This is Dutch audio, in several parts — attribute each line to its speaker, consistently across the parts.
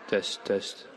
Speaker 1: Test, test.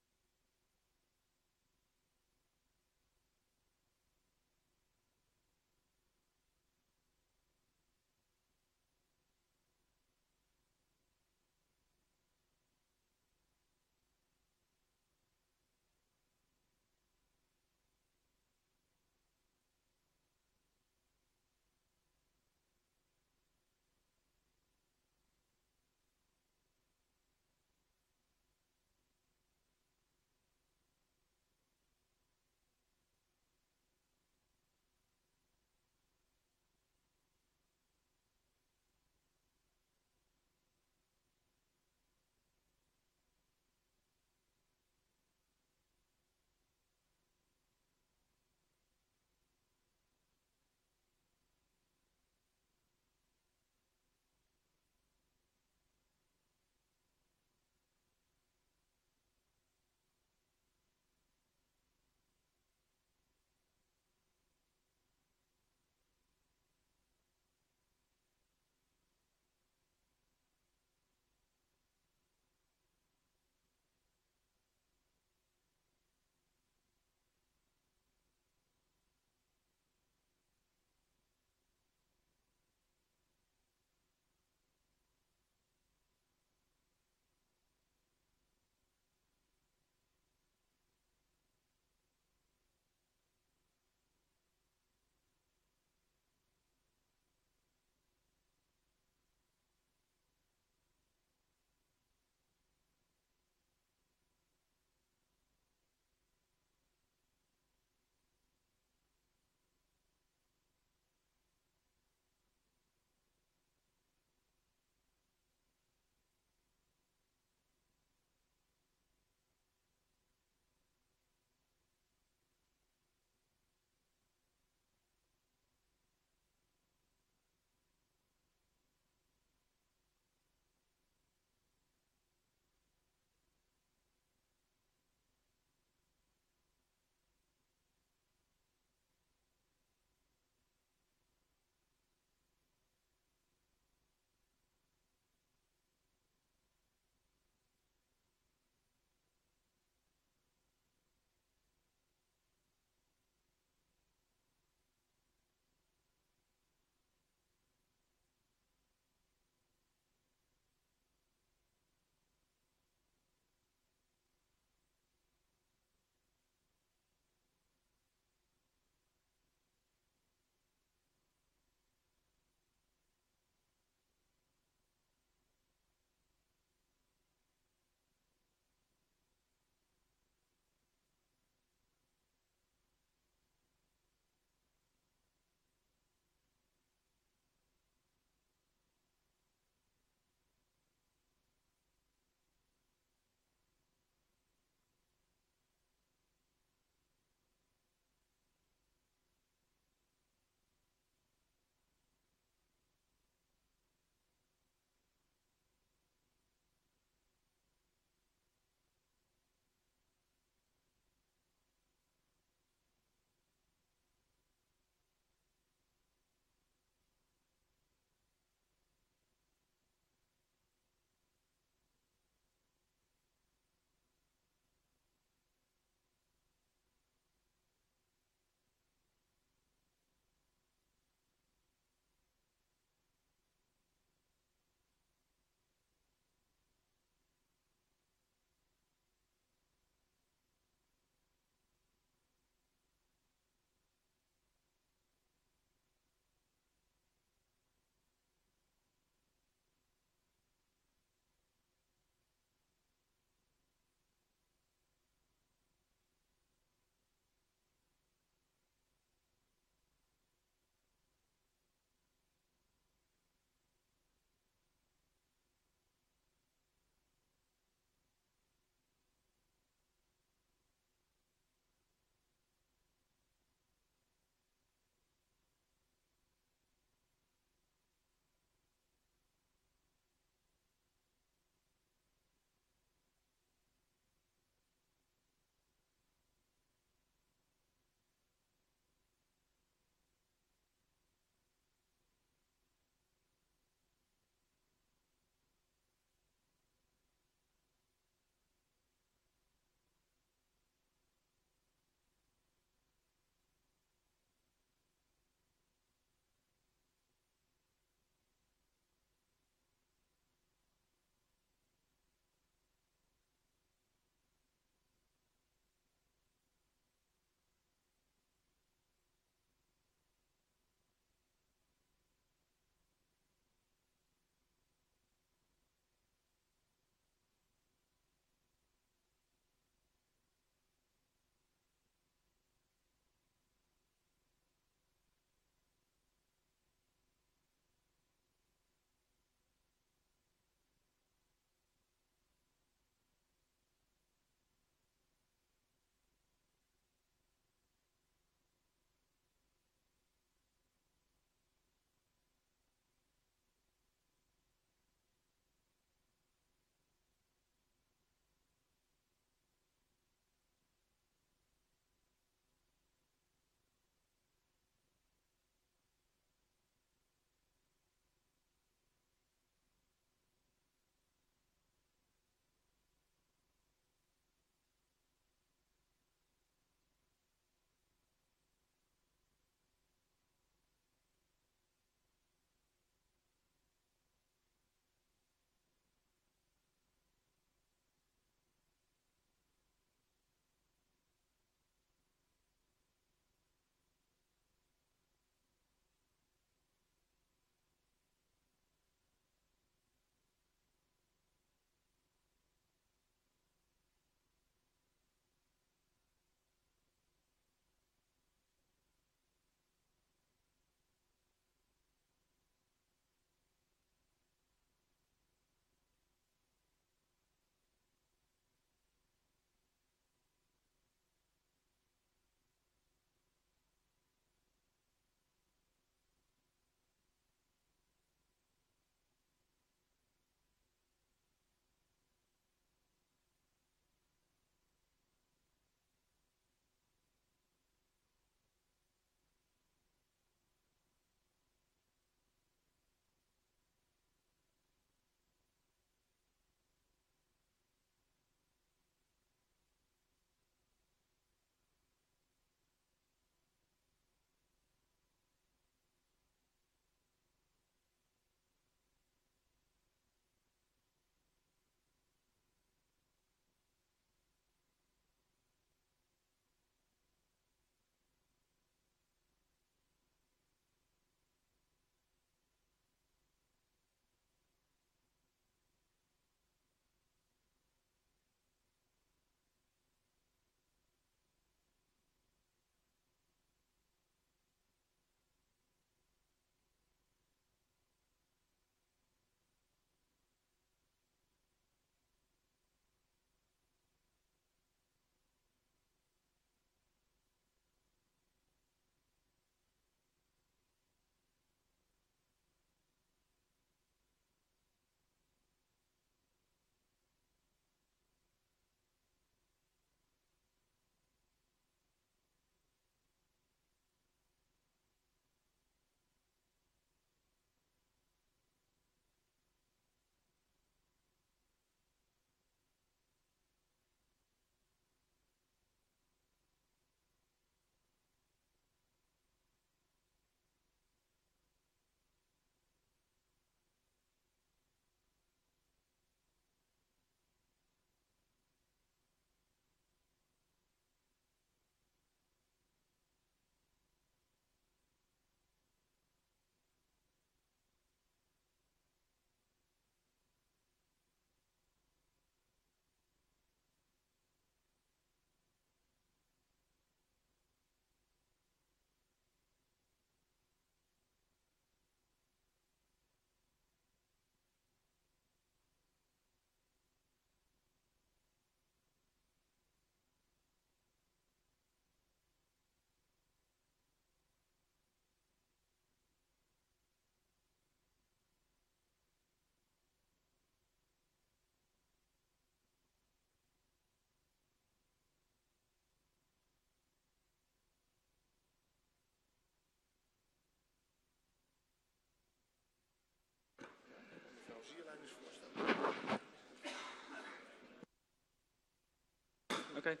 Speaker 1: Oké.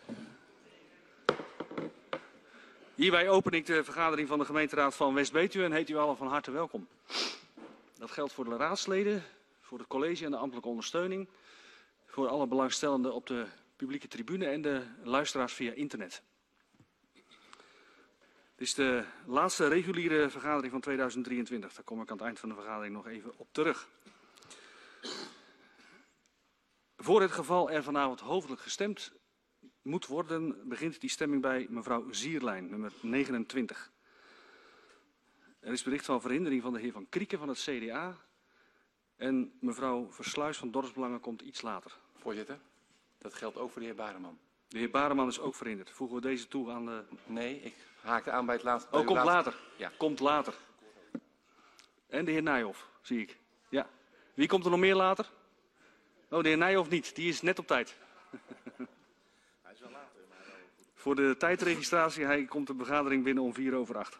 Speaker 1: Hierbij open ik de vergadering van de gemeenteraad van West-Betuwe en heet u allen van harte welkom. Dat geldt voor de raadsleden, voor het college en de ambtelijke ondersteuning, voor alle belangstellenden op de publieke tribune en de luisteraars via internet. Dit is de laatste reguliere vergadering van 2023. Daar kom ik aan het eind van de vergadering nog even op terug. Voor het geval er vanavond hoofdelijk gestemd moet worden, begint die stemming bij mevrouw Zierlijn, nummer 29. Er is bericht van verhindering van de heer Van Krieken van het CDA. En mevrouw Versluis van Dorpsbelangen komt iets later.
Speaker 2: Voorzitter, dat geldt ook voor de heer Bareman.
Speaker 1: De heer Bareman is ook verhinderd. Voegen we deze toe aan de...
Speaker 2: Nee, ik haakte aan bij het laatste.
Speaker 1: Oh, komt later.
Speaker 2: Ja.
Speaker 1: Komt later. En de heer Nijhoff, zie ik. Ja. Wie komt er nog meer later? Oh, de heer Nijhoff niet. Die is net op tijd.
Speaker 3: Hij is wel later, maar goed.
Speaker 1: Voor de tijdregistratie, hij komt de vergadering binnen om 7:45.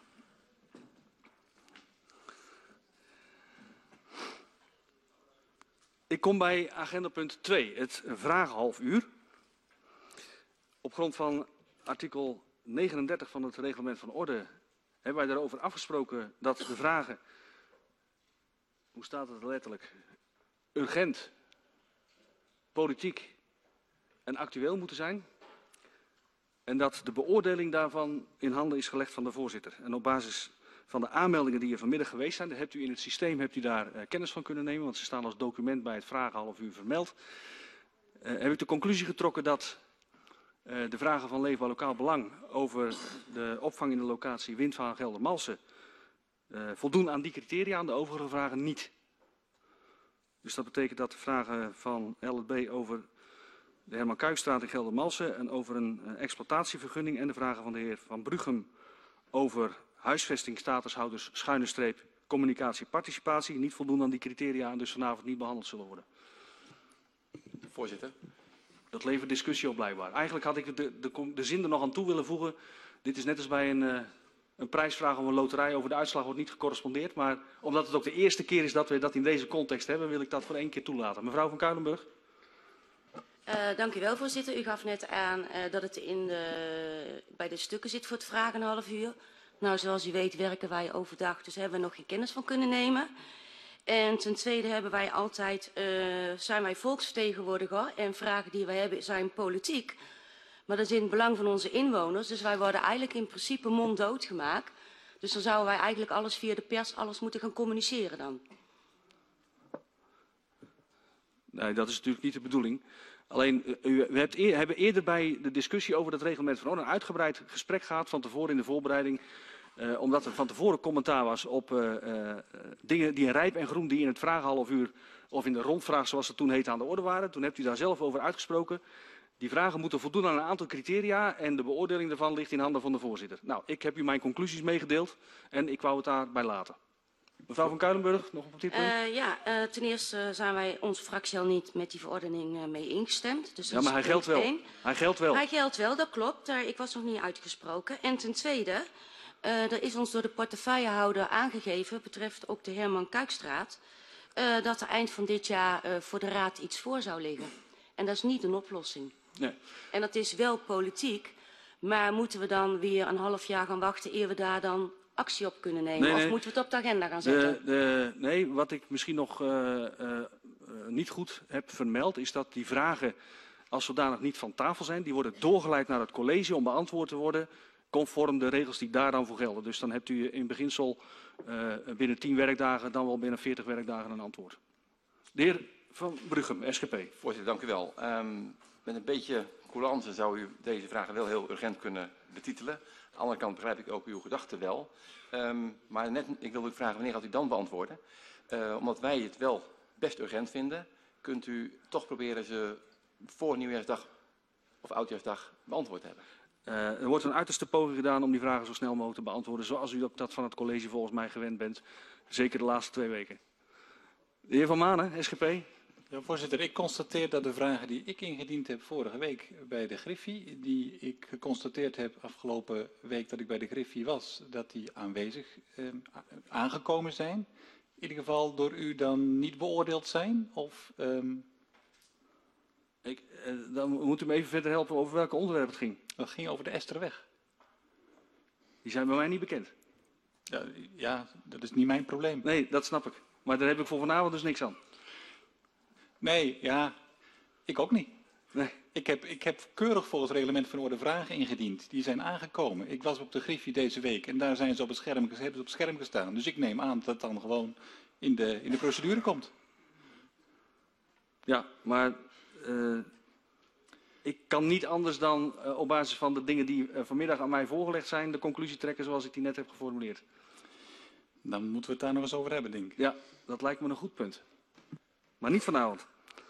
Speaker 1: Ik kom bij agendapunt 2, het vragenhalfuur. Op grond van artikel 39 van het reglement van orde hebben wij daarover afgesproken dat de vragen, hoe staat het letterlijk, urgent, politiek en actueel moeten zijn. En dat de beoordeling daarvan in handen is gelegd van de voorzitter. En op basis van de aanmeldingen die er vanmiddag geweest zijn, hebt u in het systeem daar kennis van kunnen nemen, want ze staan als document bij het vragenhalfuur vermeld. Heb ik de conclusie getrokken dat de vragen van leefbaar lokaal belang over de opvang in de locatie Windvaan Geldermalsen voldoen aan die criteria, aan de overige vragen niet. Dus dat betekent dat de vragen van LB over de Herman Kuijkstraat in Geldermalsen en over een exploitatievergunning en de vragen van de heer Van Brughem over huisvesting, statushouders, schuine streep, communicatie, participatie niet voldoen aan die criteria en dus vanavond niet behandeld zullen worden.
Speaker 2: Voorzitter.
Speaker 1: Dat levert discussie op blijkbaar. Eigenlijk had ik de zin er nog aan toe willen voegen. Dit is net als bij een prijsvraag of een loterij. Over de uitslag wordt niet gecorrespondeerd. Maar omdat het ook de eerste keer is dat we dat in deze context hebben, wil ik dat voor 1 keer toelaten. Mevrouw van Kuilenburg.
Speaker 4: Dank u wel, voorzitter. U gaf net aan dat het bij de stukken zit voor het vragenhalfuur. Nou, zoals u weet werken wij overdag, dus hebben we nog geen kennis van kunnen nemen. En ten tweede hebben wij altijd, zijn wij volksvertegenwoordiger en vragen die wij hebben zijn politiek. Maar dat is in het belang van onze inwoners, dus wij worden eigenlijk in principe monddood gemaakt. Dus dan zouden wij eigenlijk alles via de pers alles moeten gaan communiceren dan.
Speaker 1: Nee, dat is natuurlijk niet de bedoeling. Alleen, we hebben eerder bij de discussie over het reglement van orde een uitgebreid gesprek gehad van tevoren in de voorbereiding. Omdat er van tevoren commentaar was op dingen die in rijp en groen die in het vragenhalfuur of in de rondvraag zoals het toen heette aan de orde waren. Toen hebt u daar zelf over uitgesproken. Die vragen moeten voldoen aan een aantal criteria en de beoordeling daarvan ligt in handen van de voorzitter. Nou, ik heb u mijn conclusies meegedeeld en ik wou het daarbij laten. Mevrouw van Kuilenburg, nog op dit punt?
Speaker 4: Ten eerste zijn wij onze fractie al niet met die verordening mee ingestemd. Dus
Speaker 1: ja, maar hij geldt wel. Hij geldt wel.
Speaker 4: Hij geldt wel, dat klopt. Ik was nog niet uitgesproken. En ten tweede, er is ons door de portefeuillehouder aangegeven, betreft ook de Herman Kuijkstraat, dat er eind van dit jaar voor de raad iets voor zou liggen. En dat is niet een oplossing. Nee. En dat is wel politiek, maar moeten we dan weer een half jaar gaan wachten eer we daar dan actie op kunnen nemen? Nee, of moeten we het op de agenda gaan zetten?
Speaker 1: Nee, wat ik misschien nog niet goed heb vermeld is dat die vragen als zodanig niet van tafel zijn. Die worden doorgeleid naar het college om beantwoord te worden conform de regels die daar dan voor gelden. Dus dan hebt u in beginsel binnen 10 werkdagen, dan wel binnen 40 werkdagen een antwoord. De heer Van Brughem, SGP.
Speaker 2: Voorzitter, dank u wel. Met een beetje coulance zou u deze vragen wel heel urgent kunnen betitelen. Aan de andere kant begrijp ik ook uw gedachten wel. Maar ik wil u vragen, wanneer gaat u dan beantwoorden? Omdat wij het wel best urgent vinden, kunt u toch proberen ze voor Nieuwjaarsdag of Oudjaarsdag beantwoord te hebben.
Speaker 1: Er wordt een uiterste poging gedaan om die vragen zo snel mogelijk te beantwoorden, zoals u dat van het college volgens mij gewend bent. Zeker de laatste 2 weken. De heer Van Manen, SGP.
Speaker 5: Ja, voorzitter, ik constateer dat de vragen die ik ingediend heb vorige week bij de Griffie, die ik geconstateerd heb afgelopen week dat ik bij de Griffie was, dat die aangekomen zijn. In ieder geval door u dan niet beoordeeld zijn? Of,
Speaker 1: Dan moet u me even verder helpen over welke onderwerp het ging.
Speaker 5: Dat ging over de Esterweg.
Speaker 1: Die zijn bij mij niet bekend.
Speaker 5: Ja, dat is niet mijn probleem.
Speaker 1: Nee, dat snap ik. Maar daar heb ik voor vanavond dus niks aan.
Speaker 5: Nee, ja, ik ook niet.
Speaker 1: Nee.
Speaker 5: Ik heb keurig volgens het reglement van orde vragen ingediend. Die zijn aangekomen. Ik was op de Griffie deze week en daar zijn ze op het scherm, hebben ze op het scherm gestaan. Dus ik neem aan dat het dan gewoon in de procedure komt.
Speaker 1: Ja, maar ik kan niet anders dan op basis van de dingen die vanmiddag aan mij voorgelegd zijn, de conclusie trekken zoals ik die net heb geformuleerd.
Speaker 5: Dan moeten we het daar nog eens over hebben, denk ik.
Speaker 1: Ja, dat lijkt me een goed punt. Maar niet vanavond.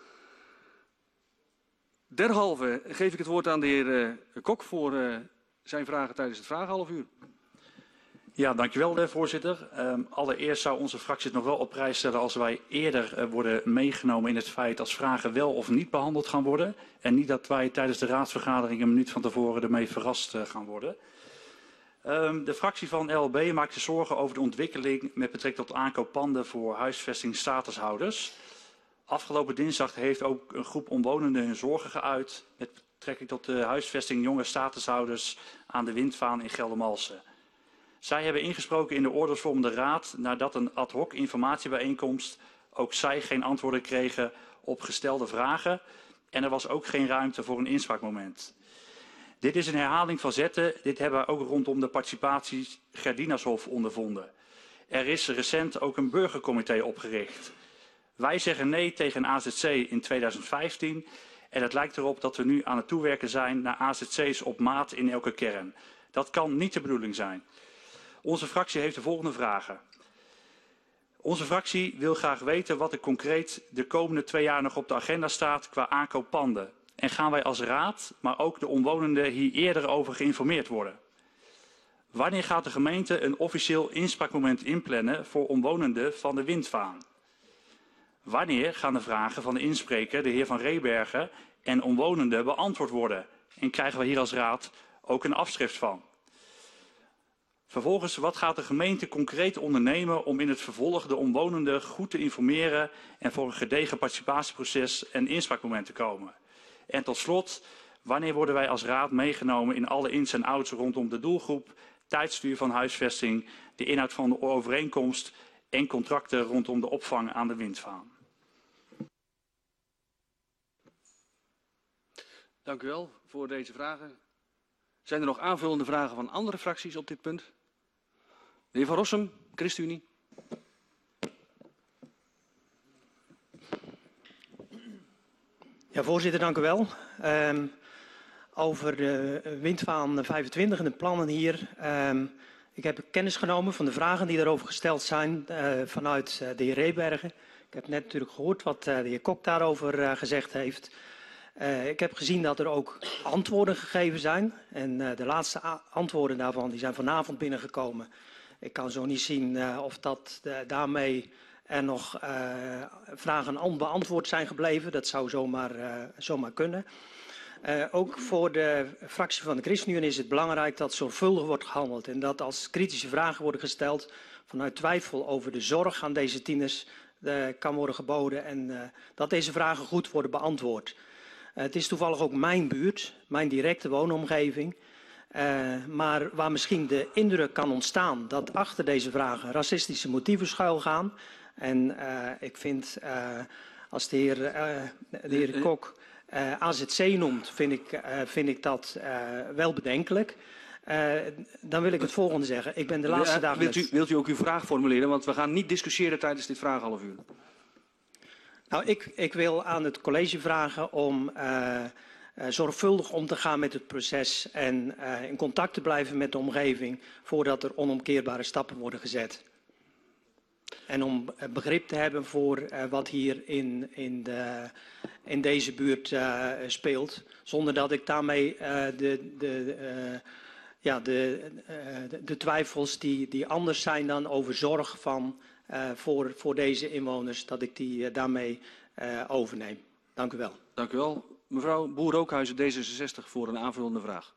Speaker 1: Derhalve geef ik het woord aan de heer Kok voor zijn vragen tijdens het vragenhalfuur.
Speaker 6: Ja, dankjewel voorzitter. Allereerst zou onze fractie het nog wel op prijs stellen als wij eerder worden meegenomen in het feit als vragen wel of niet behandeld gaan worden. En niet dat wij tijdens de raadsvergadering een minuut van tevoren ermee verrast gaan worden. De fractie van LLB maakt zich zorgen over de ontwikkeling met betrekking tot aankooppanden voor huisvesting-statushouders. Afgelopen dinsdag heeft ook een groep omwonenden hun zorgen geuit met betrekking tot de huisvesting jonge statushouders aan de Windvaan in Geldermalsen. Zij hebben ingesproken in de oordeelsvormende raad nadat een ad hoc informatiebijeenkomst ook zij geen antwoorden kregen op gestelde vragen en er was ook geen ruimte voor een inspraakmoment. Dit is een herhaling van zetten. Dit hebben we ook rondom de participatie Gerdinashof ondervonden. Er is recent ook een burgercomité opgericht. Wij zeggen nee tegen AZC in 2015 en het lijkt erop dat we nu aan het toewerken zijn naar AZC's op maat in elke kern. Dat kan niet de bedoeling zijn. Onze fractie heeft de volgende vragen. Onze fractie wil graag weten wat er concreet de komende 2 jaar nog op de agenda staat qua aankooppanden. En gaan wij als raad, maar ook de omwonenden hier eerder over geïnformeerd worden? Wanneer gaat de gemeente een officieel inspraakmoment inplannen voor omwonenden van de Windvaan? Wanneer gaan de vragen van de inspreker, de heer Van Reebergen, en omwonenden beantwoord worden? En krijgen we hier als raad ook een afschrift van? Vervolgens, wat gaat de gemeente concreet ondernemen om in het vervolg de omwonenden goed te informeren en voor een gedegen participatieproces en inspraakmoment te komen? En tot slot, wanneer worden wij als raad meegenomen in alle ins en outs rondom de doelgroep, tijdstuur van huisvesting, de inhoud van de overeenkomst en contracten rondom de opvang aan de Windvaan?
Speaker 1: Dank u wel voor deze vragen. Zijn er nog aanvullende vragen van andere fracties op dit punt? De heer Van Rossum, ChristenUnie.
Speaker 7: Ja, voorzitter, dank u wel. Over de Windvaan 25 en de plannen hier. Ik heb kennis genomen van de vragen die daarover gesteld zijn vanuit de heer Reebergen. Ik heb net natuurlijk gehoord wat de heer Kok daarover gezegd heeft. Ik heb gezien dat er ook antwoorden gegeven zijn. En de laatste antwoorden daarvan die zijn vanavond binnengekomen. Ik kan zo niet zien of dat daarmee er nog vragen onbeantwoord zijn gebleven. Dat zou zomaar kunnen. Ook voor de fractie van de ChristenUnie is het belangrijk dat zorgvuldig wordt gehandeld. En dat als kritische vragen worden gesteld vanuit twijfel over de zorg aan deze tieners kan worden geboden. En dat deze vragen goed worden beantwoord. Het is toevallig ook mijn buurt, mijn directe woonomgeving. Maar waar misschien de indruk kan ontstaan dat achter deze vragen racistische motieven schuilgaan. En ik vind, als de heer Kok AZC noemt, vind ik dat wel bedenkelijk. Dan wil ik het volgende zeggen. Ik ben de laatste dagen...
Speaker 1: Wilt u ook uw vraag formuleren? Want we gaan niet discussiëren tijdens dit vragenhalfuur.
Speaker 7: Nou, ik wil aan het college vragen om zorgvuldig om te gaan met het proces en in contact te blijven met de omgeving voordat er onomkeerbare stappen worden gezet. En om begrip te hebben voor wat hier in deze buurt speelt, zonder dat ik daarmee de twijfels die anders zijn dan over zorg voor deze inwoners, dat ik die daarmee overneem. Dank u wel.
Speaker 1: Dank u wel. Mevrouw Boer-Rookhuizen, D66, voor een aanvullende vraag.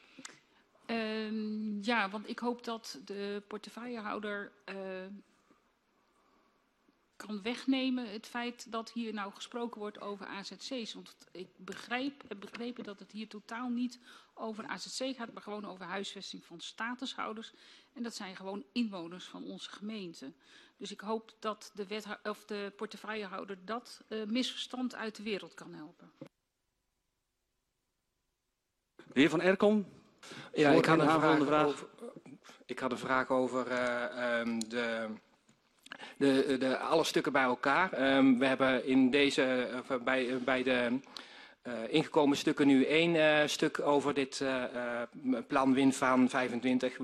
Speaker 8: Ja, want ik hoop dat de portefeuillehouder kan wegnemen het feit dat hier nou gesproken wordt over AZC's. Want ik heb begrepen dat het hier totaal niet over AZC gaat, maar gewoon over huisvesting van statushouders. En dat zijn gewoon inwoners van onze gemeente. Dus ik hoop dat de portefeuillehouder dat misverstand uit de wereld kan helpen.
Speaker 1: De heer Van Erkom.
Speaker 9: Ja, ik had een
Speaker 1: vraag
Speaker 9: over alle stukken bij elkaar. We hebben in deze, bij de ingekomen stukken nu 1 stuk over dit plan Windvaan 25.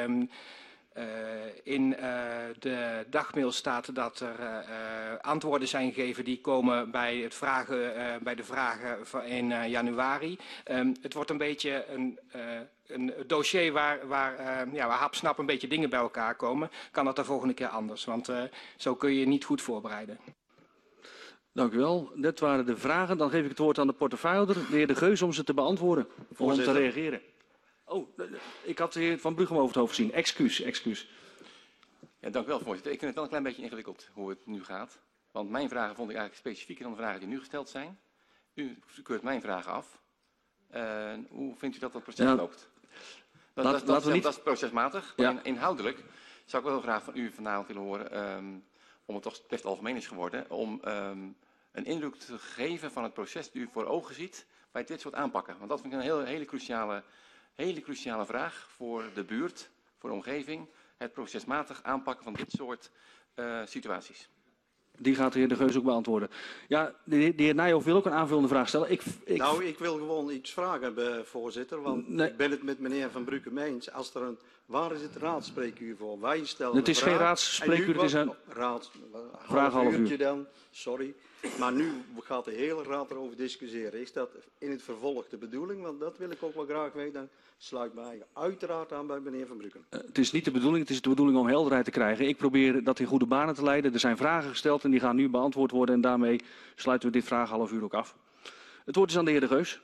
Speaker 9: In de dagmail staat dat er antwoorden zijn gegeven die komen bij, bij de vragen van in januari. Het wordt een beetje een dossier waar hapsnap een beetje dingen bij elkaar komen. Kan dat de volgende keer anders, want zo kun je je niet goed voorbereiden.
Speaker 1: Dank u wel. Dit waren de vragen. Dan geef ik het woord aan de portefeuillehouder, de heer De Geus, om ze te beantwoorden. Om te reageren. Oh, ik had de heer Van Bruggen over het hoofd gezien. Excuus.
Speaker 2: Ja, dank u wel, voorzitter. Ik vind het wel een klein beetje ingewikkeld hoe het nu gaat. Want mijn vragen vond ik eigenlijk specifieker dan de vragen die nu gesteld zijn. U keurt mijn vragen af. Hoe vindt u dat proces loopt? Dat is procesmatig. Ja. Maar inhoudelijk zou ik wel graag van u vanavond willen horen, om het toch best algemeen is geworden, om een indruk te geven van het proces die u voor ogen ziet bij dit soort aanpakken. Want dat vind ik een hele cruciale vraag voor de buurt, voor de omgeving. Het procesmatig aanpakken van dit soort situaties.
Speaker 1: Die gaat de heer De Geus ook beantwoorden. Ja, de heer Nijhoff wil ook een aanvullende vraag stellen.
Speaker 10: Ik wil gewoon iets vragen, voorzitter. Want ik ben het met meneer Van Bruggen eens. Waar is het raadspreekuur voor? Wij stellen
Speaker 1: het is geen raadspreekuur, het is een vraag half uur.
Speaker 10: Dan, sorry. Maar nu gaat de hele raad erover discussiëren. Is dat in het vervolg de bedoeling? Want dat wil ik ook wel graag weten. Dan sluit mij uiteraard aan bij meneer Van Bruggen.
Speaker 1: Het is niet de bedoeling, het is de bedoeling om helderheid te krijgen. Ik probeer dat in goede banen te leiden. Er zijn vragen gesteld en die gaan nu beantwoord worden. En daarmee sluiten we dit vraag half uur ook af. Het woord is aan de heer De Geus.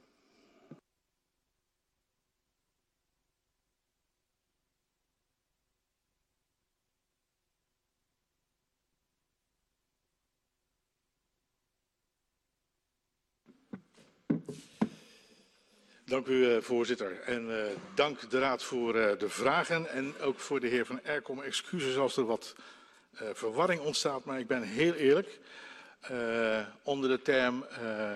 Speaker 3: Dank u, voorzitter. En dank de raad voor de vragen en ook voor de heer Van Erkom. Excuses als er wat verwarring ontstaat, maar ik ben heel eerlijk. Onder de term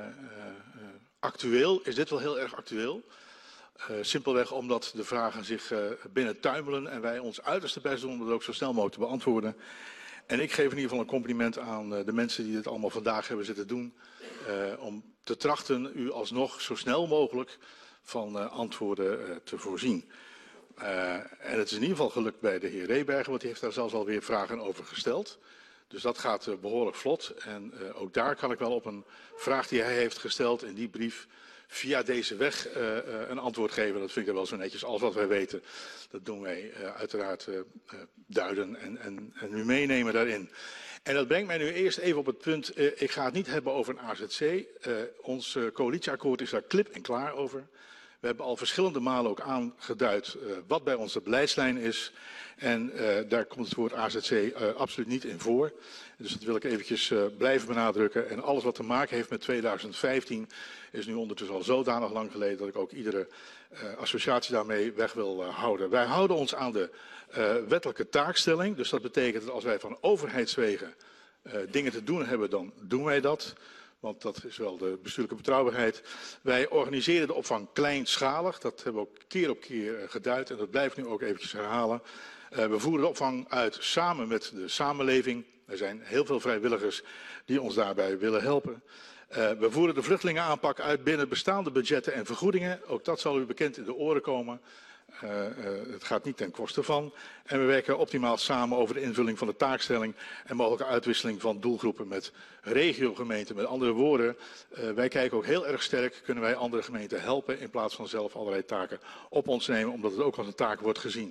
Speaker 3: actueel is dit wel heel erg actueel. Simpelweg omdat de vragen zich binnen tuimelen en wij ons uiterste best doen om dat ook zo snel mogelijk te beantwoorden. En ik geef in ieder geval een compliment aan de mensen die dit allemaal vandaag hebben zitten doen. Om te trachten u alsnog zo snel mogelijk van antwoorden te voorzien. En het is in ieder geval gelukt bij de heer Rebergen, want die heeft daar zelfs alweer vragen over gesteld. Dus dat gaat behoorlijk vlot. En ook daar kan ik wel op een vraag die hij heeft gesteld in die brief via deze weg een antwoord geven. Dat vind ik wel zo netjes. Alles wat wij weten, dat doen wij uiteraard duiden en u meenemen daarin. En dat brengt mij nu eerst even op het punt, ik ga het niet hebben over een AZC. Ons coalitieakkoord is daar klip en klaar over. We hebben al verschillende malen ook aangeduid wat bij onze beleidslijn is. En daar komt het woord AZC absoluut niet in voor. Dus dat wil ik eventjes blijven benadrukken. En alles wat te maken heeft met 2015 is nu ondertussen al zodanig lang geleden dat ik ook iedere associatie daarmee weg wil houden. Wij houden ons aan de wettelijke taakstelling. Dus dat betekent dat als wij van overheidswegen dingen te doen hebben, dan doen wij dat. Want dat is wel de bestuurlijke betrouwbaarheid. Wij organiseren de opvang kleinschalig. Dat hebben we ook keer op keer geduid en dat blijf ik nu ook eventjes herhalen. We voeren de opvang uit samen met de samenleving. Er zijn heel veel vrijwilligers die ons daarbij willen helpen. We voeren de vluchtelingenaanpak uit binnen bestaande budgetten en vergoedingen. Ook dat zal u bekend in de oren komen. Het gaat niet ten koste van. En we werken optimaal samen over de invulling van de taakstelling en mogelijke uitwisseling van doelgroepen met regiogemeenten. Met andere woorden, wij kijken ook heel erg sterk, kunnen wij andere gemeenten helpen in plaats van zelf allerlei taken op ons nemen, omdat het ook als een taak wordt gezien.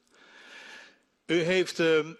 Speaker 3: U heeft,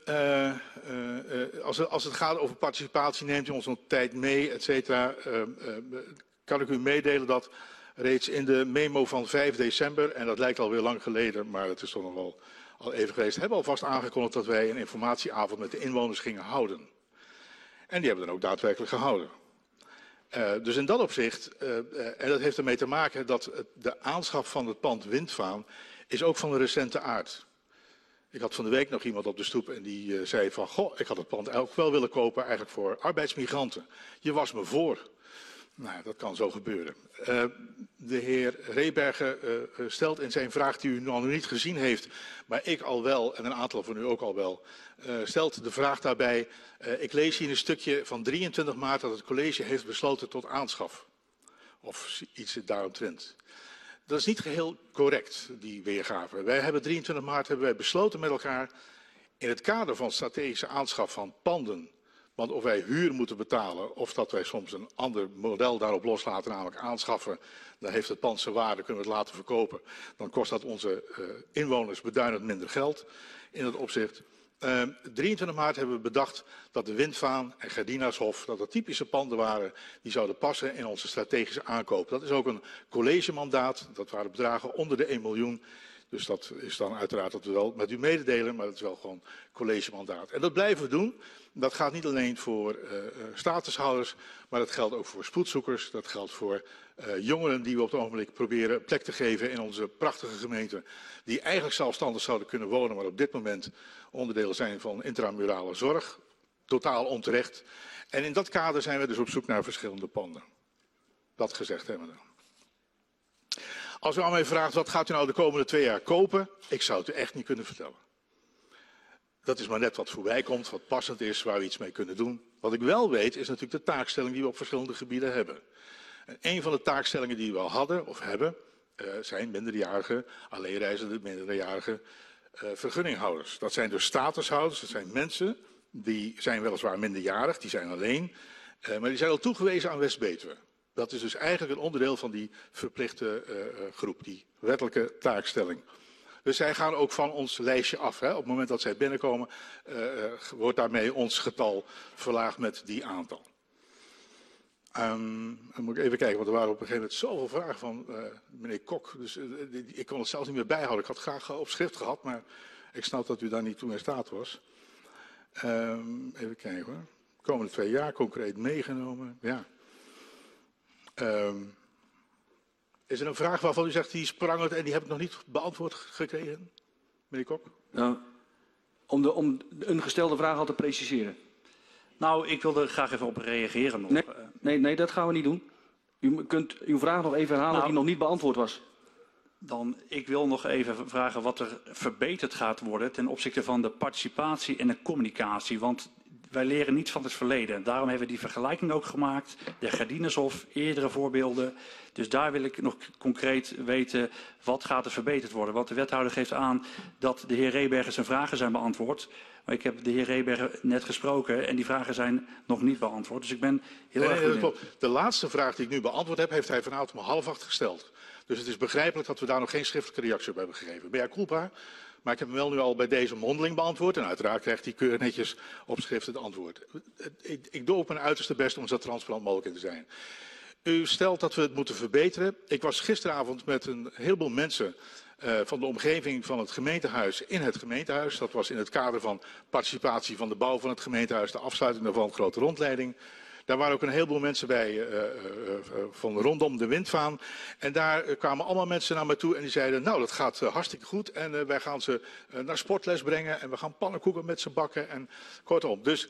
Speaker 3: als het gaat over participatie, neemt u ons nog tijd mee, et cetera. Kan ik u meedelen dat reeds in de memo van 5 december, en dat lijkt alweer lang geleden, maar het is toch nog wel al even geweest, hebben we alvast aangekondigd dat wij een informatieavond met de inwoners gingen houden. En die hebben we dan ook daadwerkelijk gehouden. Dus in dat opzicht, en dat heeft ermee te maken dat de aanschaf van het pand Windvaan is ook van een recente aard. Ik had van de week nog iemand op de stoep en die zei van, goh, ik had het pand ook wel willen kopen eigenlijk voor arbeidsmigranten. Je was me voor. Nou, dat kan zo gebeuren. De heer Rebergen stelt in zijn vraag die u nog niet gezien heeft, maar ik al wel en een aantal van u ook al wel, stelt de vraag daarbij, ik lees hier een stukje van 23 maart dat het college heeft besloten tot aanschaf. Of iets daaromtrent. Dat is niet geheel correct, die weergave. Wij hebben 23 maart hebben wij besloten met elkaar in het kader van strategische aanschaf van panden. Want of wij huur moeten betalen of dat wij soms een ander model daarop loslaten, namelijk aanschaffen, dan heeft het pand zijn waarde, kunnen we het laten verkopen. Dan kost dat onze inwoners beduidend minder geld in dat opzicht. 23 maart hebben we bedacht dat de Windvaan en Gerdinashof, dat typische panden waren die zouden passen in onze strategische aankoop. Dat is ook een collegemandaat, dat waren bedragen onder de 1 miljoen. Dus dat is dan uiteraard dat we wel met u mededelen, maar dat is wel gewoon collegemandaat. En dat blijven we doen. Dat gaat niet alleen voor statushouders, maar dat geldt ook voor spoedzoekers. Dat geldt voor jongeren die we op het ogenblik proberen plek te geven in onze prachtige gemeente. Die eigenlijk zelfstandig zouden kunnen wonen, maar op dit moment onderdeel zijn van intramurale zorg. Totaal onterecht. En in dat kader zijn we dus op zoek naar verschillende panden. Dat gezegd hebben we dan. Als u aan mij vraagt, wat gaat u nou de komende 2 jaar kopen? Ik zou het u echt niet kunnen vertellen. Dat is maar net wat voorbij komt, wat passend is, waar we iets mee kunnen doen. Wat ik wel weet, is natuurlijk de taakstelling die we op verschillende gebieden hebben. En een van de taakstellingen die we al hadden, of hebben, zijn minderjarige, alleenreizende minderjarige vergunninghouders. Dat zijn dus statushouders, dat zijn mensen, die zijn weliswaar minderjarig, die zijn alleen, maar die zijn al toegewezen aan West-Betuwe. Dat is dus eigenlijk een onderdeel van die verplichte groep, die wettelijke taakstelling. Dus zij gaan ook van ons lijstje af. Hè. Op het moment dat zij binnenkomen, wordt daarmee ons getal verlaagd met die aantal. Dan moet ik even kijken, want er waren op een gegeven moment zoveel vragen van meneer Kok. Dus ik kon het zelfs niet meer bijhouden. Ik had het graag op schrift gehad, maar ik snap dat u daar niet toe in staat was. Even kijken hoor. De komende 2 jaar concreet meegenomen. Ja. Is er een vraag waarvan u zegt die is prangend en die heb ik nog niet beantwoord gekregen, meneer Kok?
Speaker 1: Nou, om een gestelde vraag al te preciseren.
Speaker 6: Nou, ik wilde graag even op reageren nog.
Speaker 1: Nee, dat gaan we niet doen. U kunt uw vraag nog even herhalen die nog niet beantwoord was.
Speaker 6: Ik wil nog even vragen wat er verbeterd gaat worden ten opzichte van de participatie en de communicatie. Want wij leren niet van het verleden. Daarom hebben we die vergelijking ook gemaakt. De Gerdinashof, eerdere voorbeelden. Dus daar wil ik nog concreet weten wat gaat er verbeterd worden. Want de wethouder geeft aan dat de heer Rebergen zijn vragen zijn beantwoord. Maar ik heb de heer Rebergen net gesproken en die vragen zijn nog niet beantwoord. Dus ik ben heel erg benieuwd.
Speaker 3: De laatste vraag die ik nu beantwoord heb, heeft hij vanavond om 7:30 gesteld. Dus het is begrijpelijk dat we daar nog geen schriftelijke reactie op hebben gegeven. Mea culpa. Maar ik heb hem wel nu al bij deze mondeling beantwoord. En uiteraard krijgt hij keurig netjes op schrift het antwoord. Ik doe ook mijn uiterste best om zo transparant mogelijk in te zijn. U stelt dat we het moeten verbeteren. Ik was gisteravond met een heleboel mensen van de omgeving van het gemeentehuis in het gemeentehuis. Dat was in het kader van participatie van de bouw van het gemeentehuis, de afsluiting daarvan, grote rondleiding. Daar waren ook een heleboel mensen bij van rondom de Windvaan. En daar kwamen allemaal mensen naar me toe en die zeiden, nou dat gaat hartstikke goed. En wij gaan ze naar sportles brengen en we gaan pannenkoeken met ze bakken. En kortom, dus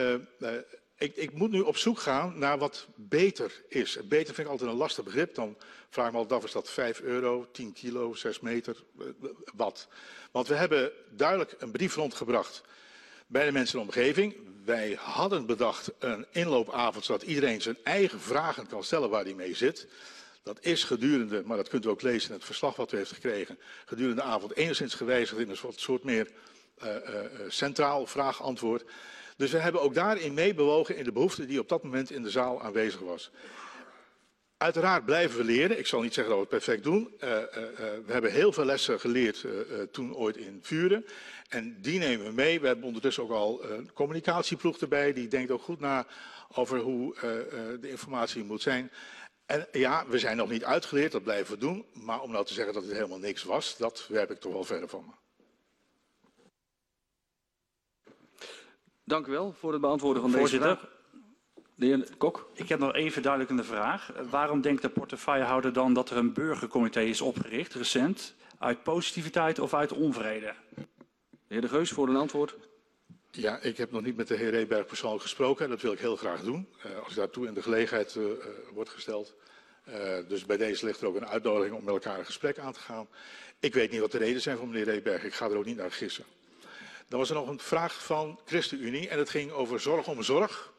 Speaker 3: ik moet nu op zoek gaan naar wat beter is. Beter vind ik altijd een lastig begrip. Dan vraag ik me altijd af, is dat €5, 10 kilo, 6 meter, wat? Want we hebben duidelijk een brief rondgebracht bij de mensen in de omgeving. Wij hadden bedacht een inloopavond zodat iedereen zijn eigen vragen kan stellen waar hij mee zit. Dat is gedurende, maar dat kunt u ook lezen in het verslag wat u heeft gekregen, gedurende de avond enigszins gewijzigd in een soort meer centraal vraag-antwoord. Dus we hebben ook daarin meebewogen in de behoefte die op dat moment in de zaal aanwezig was. Uiteraard blijven we leren. Ik zal niet zeggen dat we het perfect doen. We hebben heel veel lessen geleerd toen ooit in Vuren. En die nemen we mee. We hebben ondertussen ook al een communicatieploeg erbij. Die denkt ook goed na over hoe de informatie moet zijn. En ja, we zijn nog niet uitgeleerd. Dat blijven we doen. Maar om nou te zeggen dat het helemaal niks was, dat werp ik toch wel verder van me.
Speaker 1: Dank u wel voor het beantwoorden van deze
Speaker 6: Voorzitter.
Speaker 1: vraag. De heer Kok.
Speaker 6: Ik heb nog even verduidelijkende vraag. Waarom denkt de portefeuillehouder dan dat er een burgercomité is opgericht, recent, uit positiviteit of uit onvrede?
Speaker 1: De heer De Geus voor een antwoord.
Speaker 3: Ja, ik heb nog niet met de heer Reeberg persoonlijk gesproken en dat wil ik heel graag doen, als daartoe in de gelegenheid wordt gesteld. Dus bij deze ligt er ook een uitnodiging om met elkaar een gesprek aan te gaan. Ik weet niet wat de redenen zijn van meneer Reeberg, ik ga er ook niet naar gissen. Dan was er nog een vraag van ChristenUnie en het ging over zorg om zorg.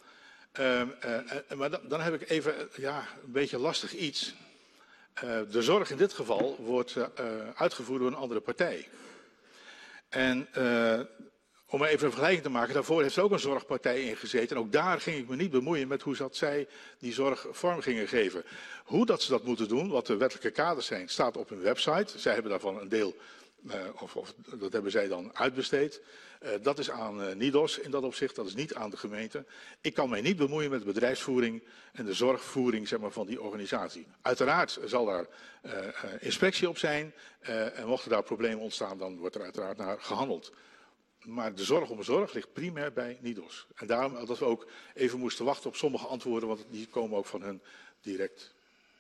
Speaker 3: Maar dan heb ik even een beetje lastig iets. De zorg in dit geval wordt uitgevoerd door een andere partij. En om even een vergelijking te maken, daarvoor heeft er ook een zorgpartij ingezeten. En ook daar ging ik me niet bemoeien met hoe dat zij die zorg vorm gingen geven. Hoe dat ze dat moeten doen, wat de wettelijke kaders zijn, staat op hun website. Zij hebben daarvan een deel, of dat hebben zij dan uitbesteed. Dat is aan NIDOS in dat opzicht, dat is niet aan de gemeente. Ik kan mij niet bemoeien met de bedrijfsvoering en de zorgvoering zeg maar, van die organisatie. Uiteraard zal daar inspectie op zijn en mochten daar problemen ontstaan, dan wordt er uiteraard naar gehandeld. Maar de zorg om zorg ligt primair bij NIDOS. En daarom dat we ook even moesten wachten op sommige antwoorden, want die komen ook van hun direct.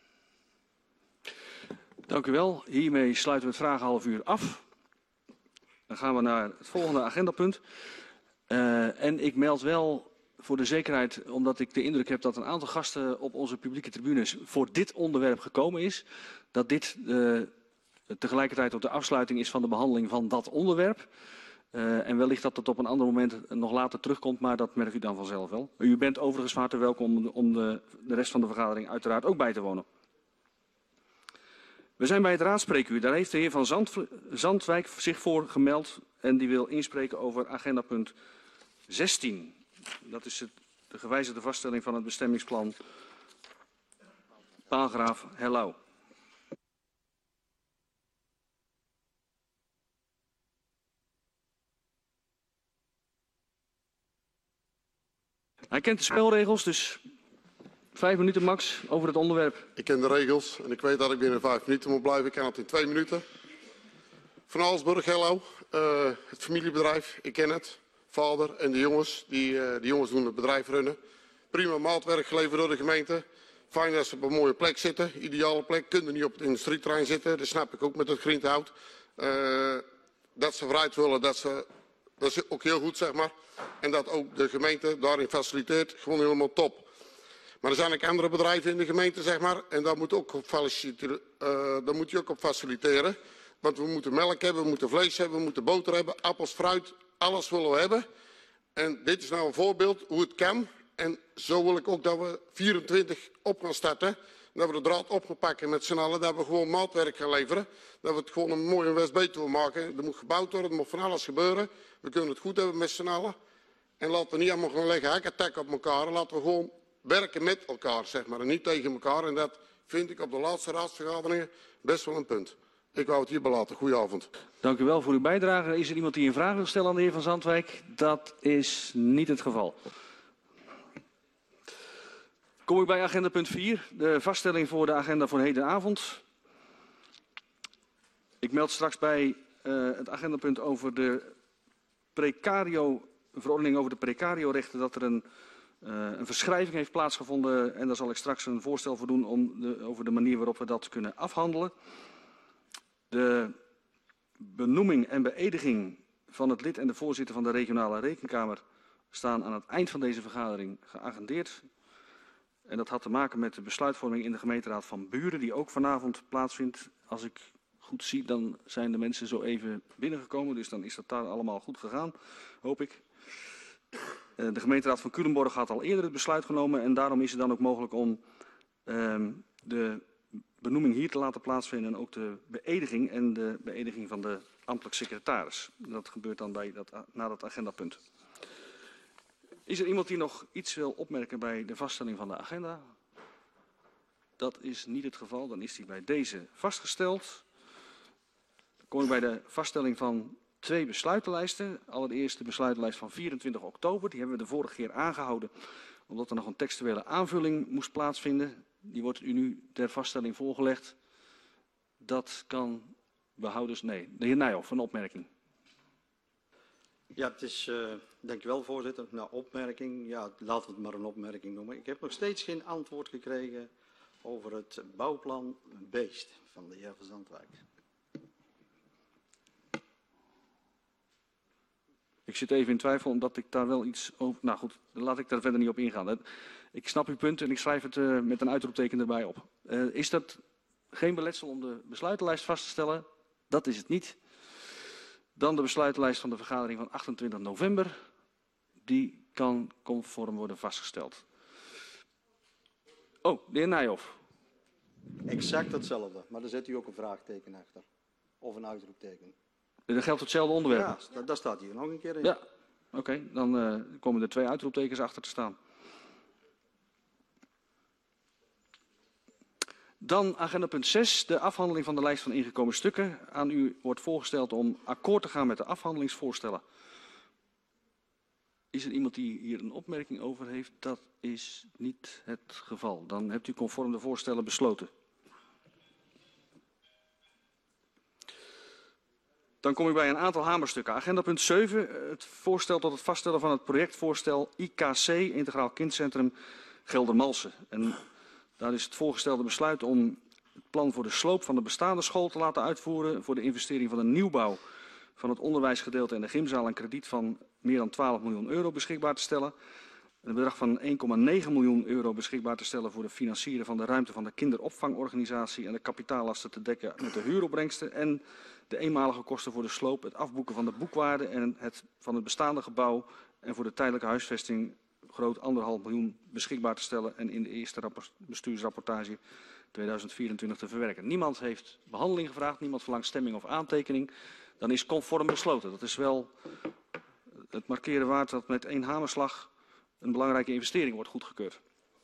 Speaker 1: Dank u wel. Hiermee sluiten we het vragenhalfuur af. Dan gaan we naar het volgende agendapunt. En ik meld wel voor de zekerheid, omdat ik de indruk heb dat een aantal gasten op onze publieke tribunes voor dit onderwerp gekomen is, dat dit tegelijkertijd ook de afsluiting is van de behandeling van dat onderwerp. En wellicht dat het op een ander moment nog later terugkomt, maar dat merkt u dan vanzelf wel. U bent overigens van harte welkom om de rest van de vergadering uiteraard ook bij te wonen. We zijn bij het raadspreekuur. Daar heeft de heer Van Zandwijk zich voor gemeld en die wil inspreken over agendapunt 16. Dat is de gewijzigde vaststelling van het bestemmingsplan Paalgraaf Hellouw. Hij kent de spelregels, dus 5 minuten max over het onderwerp.
Speaker 11: Ik ken de regels en ik weet dat ik binnen 5 minuten moet blijven. Ik kan het in 2 minuten. Van Alsburg, Hellouw, het familiebedrijf, ik ken het. Vader en de jongens, die jongens doen het bedrijf runnen. Prima maatwerk geleverd door de gemeente. Fijn dat ze op een mooie plek zitten, ideale plek. Kunnen niet op het industrieterrein zitten, dat snap ik ook met het groentehout. Dat ze vooruit willen, dat is ook heel goed, zeg maar. En dat ook de gemeente daarin faciliteert, gewoon helemaal top. Maar er zijn ook andere bedrijven in de gemeente, zeg maar. En daar moet, moet je ook op faciliteren. Want we moeten melk hebben, we moeten vlees hebben, we moeten boter hebben, appels, fruit. Alles willen we hebben. En dit is nou een voorbeeld hoe het kan. En zo wil ik ook dat we 24 op gaan starten. Dat we de draad op gaan pakken met z'n allen. Dat we gewoon maatwerk gaan leveren. Dat we het gewoon een mooie West-Betuwe maken. Er moet gebouwd worden, er moet van alles gebeuren. We kunnen het goed hebben met z'n allen. En laten we niet allemaal gaan leggen hak op elkaar. Laten we gewoon werken met elkaar, zeg maar. En niet tegen elkaar. En dat vind ik op de laatste raadsvergaderingen best wel een punt. Ik wou het hierbij laten. Goedenavond.
Speaker 1: Dank u wel voor uw bijdrage. Is er iemand die een vraag wil stellen aan de heer Van Zandwijk? Dat is niet het geval. Kom ik bij agenda punt 4, de vaststelling voor de agenda voor hedenavond. Ik meld straks bij het agendapunt over de verordening over de precario-rechten dat er een verschrijving heeft plaatsgevonden. En daar zal ik straks een voorstel voor doen over de manier waarop we dat kunnen afhandelen. De benoeming en beëdiging van het lid en de voorzitter van de regionale rekenkamer staan aan het eind van deze vergadering geagendeerd. En dat had te maken met de besluitvorming in de gemeenteraad van Buren, die ook vanavond plaatsvindt. Als ik goed zie, dan zijn de mensen zo even binnengekomen, dus dan is dat daar allemaal goed gegaan, hoop ik. De gemeenteraad van Culemborg had al eerder het besluit genomen en daarom is het dan ook mogelijk om de benoeming hier te laten plaatsvinden en ook de beëdiging en de beëdiging van de ambtelijk secretaris. Dat gebeurt dan na dat agendapunt. Is er iemand die nog iets wil opmerken bij de vaststelling van de agenda? Dat is niet het geval, dan is die bij deze vastgesteld. Dan kom ik bij de vaststelling van 2 besluitenlijsten. Allereerst de besluitenlijst van 24 oktober, die hebben we de vorige keer aangehouden, omdat er nog een textuele aanvulling moest plaatsvinden. Die wordt u nu ter vaststelling voorgelegd. Dat kan behoudens... Nee, de heer Nijhoff, een opmerking.
Speaker 10: Ja, het is, dankjewel voorzitter. Nou, opmerking, ja, laten we het maar een opmerking noemen. Ik heb nog steeds geen antwoord gekregen over het bouwplan Beest van de heer Van Zandwijk.
Speaker 1: Ik zit even in twijfel omdat ik daar wel iets over... Nou goed, laat ik daar verder niet op ingaan. Ik snap uw punt en ik schrijf het met een uitroepteken erbij op. Is dat geen beletsel om de besluitenlijst vast te stellen? Dat is het niet. Dan de besluitenlijst van de vergadering van 28 november. Die kan conform worden vastgesteld. Oh, de heer Nijhoff.
Speaker 10: Exact hetzelfde, maar daar zet u ook een vraagteken achter. Of een uitroepteken.
Speaker 1: Dat geldt hetzelfde onderwerp.
Speaker 10: Ja, dat staat hier nog een keer in.
Speaker 1: Ja, oké. Dan komen er 2 uitroeptekens achter te staan. Dan agenda punt 6, de afhandeling van de lijst van ingekomen stukken. Aan u wordt voorgesteld om akkoord te gaan met de afhandelingsvoorstellen. Is er iemand die hier een opmerking over heeft? Dat is niet het geval. Dan hebt u conform de voorstellen besloten. Dan kom ik bij een aantal hamerstukken. Agenda punt 7, het voorstel tot het vaststellen van het projectvoorstel IKC, Integraal Kindcentrum Geldermalsen. En daar is het voorgestelde besluit om het plan voor de sloop van de bestaande school te laten uitvoeren, voor de investering van de nieuwbouw van het onderwijsgedeelte en de gymzaal een krediet van meer dan 12 miljoen euro beschikbaar te stellen. Een bedrag van 1,9 miljoen euro beschikbaar te stellen voor de financieren van de ruimte van de kinderopvangorganisatie en de kapitaallasten te dekken met de huuropbrengsten en de eenmalige kosten voor de sloop, het afboeken van de boekwaarde en van het bestaande gebouw en voor de tijdelijke huisvesting groot 1,5 miljoen beschikbaar te stellen en in de eerste bestuursrapportage 2024 te verwerken. Niemand heeft behandeling gevraagd, niemand verlangt stemming of aantekening. Dan is conform besloten. Dat is wel het markeren waard dat met 1 hamerslag een belangrijke investering wordt goedgekeurd.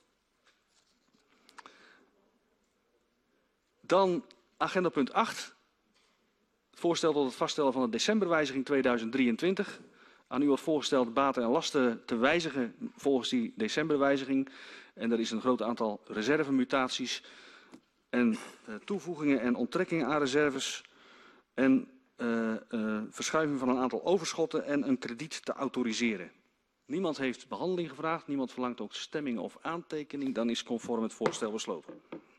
Speaker 1: Dan agenda punt 8. Voorstel tot het vaststellen van de decemberwijziging 2023. Aan u wordt voorgesteld baten en lasten te wijzigen volgens die decemberwijziging. En er is een groot aantal reservemutaties en toevoegingen en onttrekkingen aan reserves. En verschuiving van een aantal overschotten en een krediet te autoriseren. Niemand heeft behandeling gevraagd, niemand verlangt ook stemming of aantekening. Dan is conform het voorstel besloten.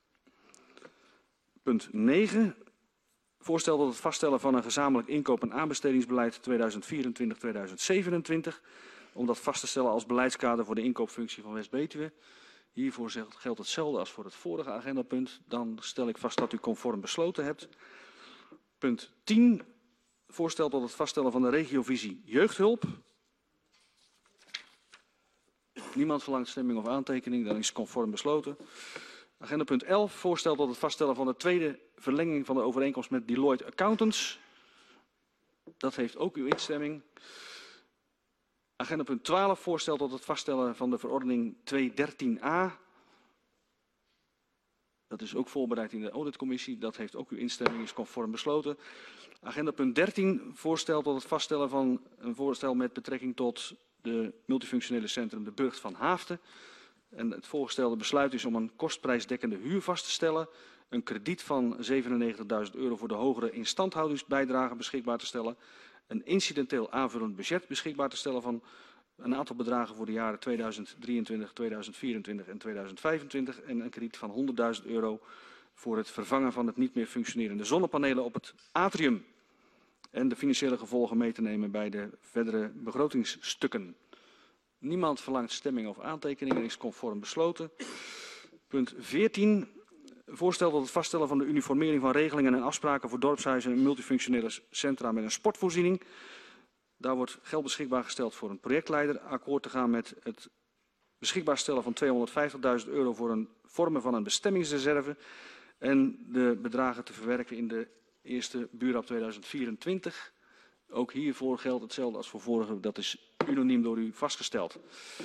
Speaker 1: Punt 9. Voorstel tot het vaststellen van een gezamenlijk inkoop- en aanbestedingsbeleid 2024-2027. Om dat vast te stellen als beleidskader voor de inkoopfunctie van West-Betuwe. Hiervoor geldt hetzelfde als voor het vorige agendapunt. Dan stel ik vast dat u conform besloten hebt. Punt 10. Voorstel tot het vaststellen van de regiovisie jeugdhulp. Niemand verlangt stemming of aantekening, dan is conform besloten. Agenda punt 11. Voorstel tot het vaststellen van de tweede verlenging van de overeenkomst met Deloitte Accountants. Dat heeft ook uw instemming. Agenda punt 12. Voorstel tot het vaststellen van de verordening 213a. Dat is ook voorbereid in de auditcommissie. Dat heeft ook uw instemming, is conform besloten. Agenda punt 13. Voorstel tot het vaststellen van een voorstel met betrekking tot de multifunctionele centrum De Burgt van Haaften. En het voorgestelde besluit is om een kostprijsdekkende huur vast te stellen. Een krediet van €97.000 voor de hogere instandhoudingsbijdrage beschikbaar te stellen. Een incidenteel aanvullend budget beschikbaar te stellen van een aantal bedragen voor de jaren 2023, 2024 en 2025. En een krediet van €100.000 voor het vervangen van het niet meer functionerende zonnepanelen op het atrium. En de financiële gevolgen mee te nemen bij de verdere begrotingsstukken. Niemand verlangt stemming of aantekening en is conform besloten. Punt 14. Voorstel tot het vaststellen van de uniformering van regelingen en afspraken voor dorpshuizen en multifunctionele centra met een sportvoorziening. Daar wordt geld beschikbaar gesteld voor een projectleider. Akkoord te gaan met het beschikbaar stellen van €250.000 voor een vormen van een bestemmingsreserve. En de bedragen te verwerken in de eerste buurrap 2024. Ook hiervoor geldt hetzelfde als voor vorige. Dat is unaniem door u vastgesteld.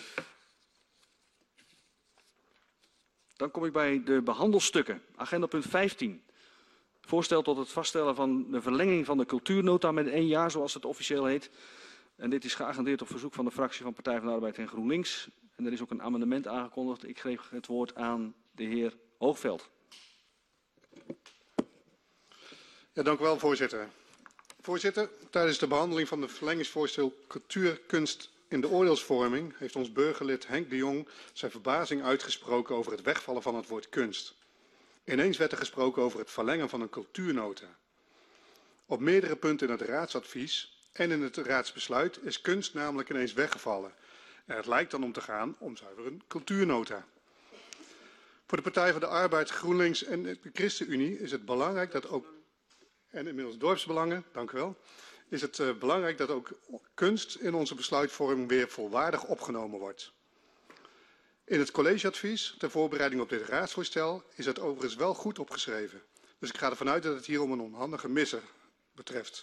Speaker 1: Dan kom ik bij de behandelstukken. Agenda punt 15. Voorstel tot het vaststellen van de verlenging van de cultuurnota met 1 jaar, zoals het officieel heet. En dit is geagendeerd op verzoek van de fractie van Partij van de Arbeid en GroenLinks. En er is ook een amendement aangekondigd. Ik geef het woord aan de heer Hoogveld.
Speaker 12: Ja, dank u wel, voorzitter. Voorzitter, tijdens de behandeling van het verlengingsvoorstel Cultuur, Kunst in de oordeelsvorming heeft ons burgerlid Henk de Jong zijn verbazing uitgesproken over het wegvallen van het woord kunst. Ineens werd er gesproken over het verlengen van een cultuurnota. Op meerdere punten in het raadsadvies en in het raadsbesluit is kunst namelijk ineens weggevallen. En het lijkt dan om te gaan om zuiver een cultuurnota. Voor de Partij van de Arbeid, GroenLinks en de ChristenUnie is het belangrijk dat ook, en inmiddels Dorpsbelangen, dank u wel, is het belangrijk dat ook kunst in onze besluitvorming weer volwaardig opgenomen wordt. In het collegeadvies ter voorbereiding op dit raadsvoorstel is het overigens wel goed opgeschreven. Dus ik ga ervan uit dat het hier om een onhandige misser betreft.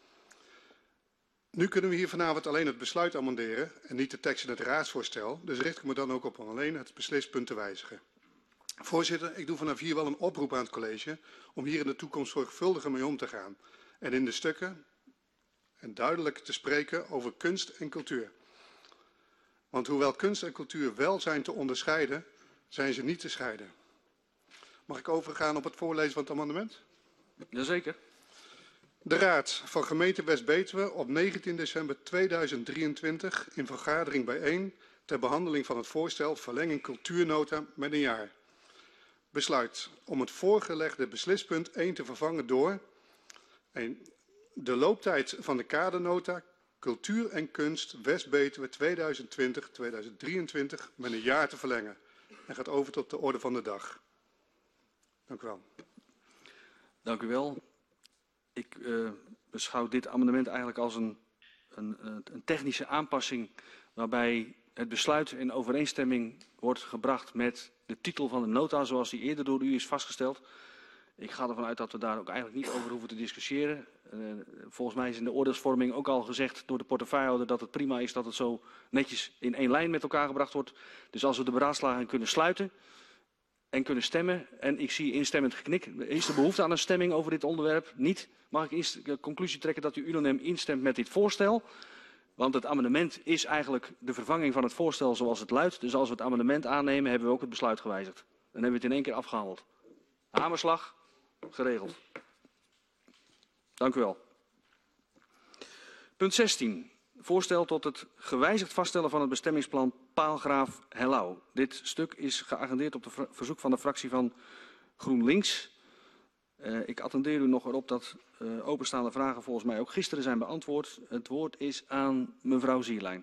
Speaker 12: Nu kunnen we hier vanavond alleen het besluit amenderen en niet de tekst in het raadsvoorstel. Dus richt ik me dan ook op alleen het beslispunt te wijzigen. Voorzitter, ik doe vanaf hier wel een oproep aan het college om hier in de toekomst zorgvuldiger mee om te gaan. En in de stukken en duidelijk te spreken over kunst en cultuur. Want hoewel kunst en cultuur wel zijn te onderscheiden, zijn ze niet te scheiden. Mag ik overgaan op het voorlezen van het amendement?
Speaker 1: Jazeker.
Speaker 12: De Raad van Gemeente West-Betuwe op 19 december 2023 in vergadering bijeen ter behandeling van het voorstel verlenging cultuurnota met een jaar. Besluit om het voorgelegde beslispunt 1 te vervangen door 1. De looptijd van de kadernota Cultuur en Kunst West-Betuwe 2020-2023 met een jaar te verlengen. En gaat over tot de orde van de dag. Dank u wel.
Speaker 1: Dank u wel. Ik beschouw dit amendement eigenlijk als een technische aanpassing waarbij het besluit in overeenstemming wordt gebracht met de titel van de nota zoals die eerder door u is vastgesteld. Ik ga ervan uit dat we daar ook eigenlijk niet over hoeven te discussiëren. Volgens mij is in de oordeelsvorming ook al gezegd door de portefeuillehouder dat het prima is dat het zo netjes in één lijn met elkaar gebracht wordt. Dus als we de beraadslaging kunnen sluiten en kunnen stemmen, en ik zie instemmend geknik, is er behoefte aan een stemming over dit onderwerp? Niet. Mag ik de conclusie trekken dat u unaniem instemt met dit voorstel? Want het amendement is eigenlijk de vervanging van het voorstel zoals het luidt. Dus als we het amendement aannemen, hebben we ook het besluit gewijzigd. Dan hebben we het in één keer afgehandeld. Hamerslag, geregeld. Dank u wel. Punt 16. Voorstel tot het gewijzigd vaststellen van het bestemmingsplan Paalgraaf Hellouw. Dit stuk is geagendeerd op de verzoek van de fractie van GroenLinks. Ik attendeer u nog erop dat openstaande vragen volgens mij ook gisteren zijn beantwoord. Het woord is aan mevrouw Zierlijn.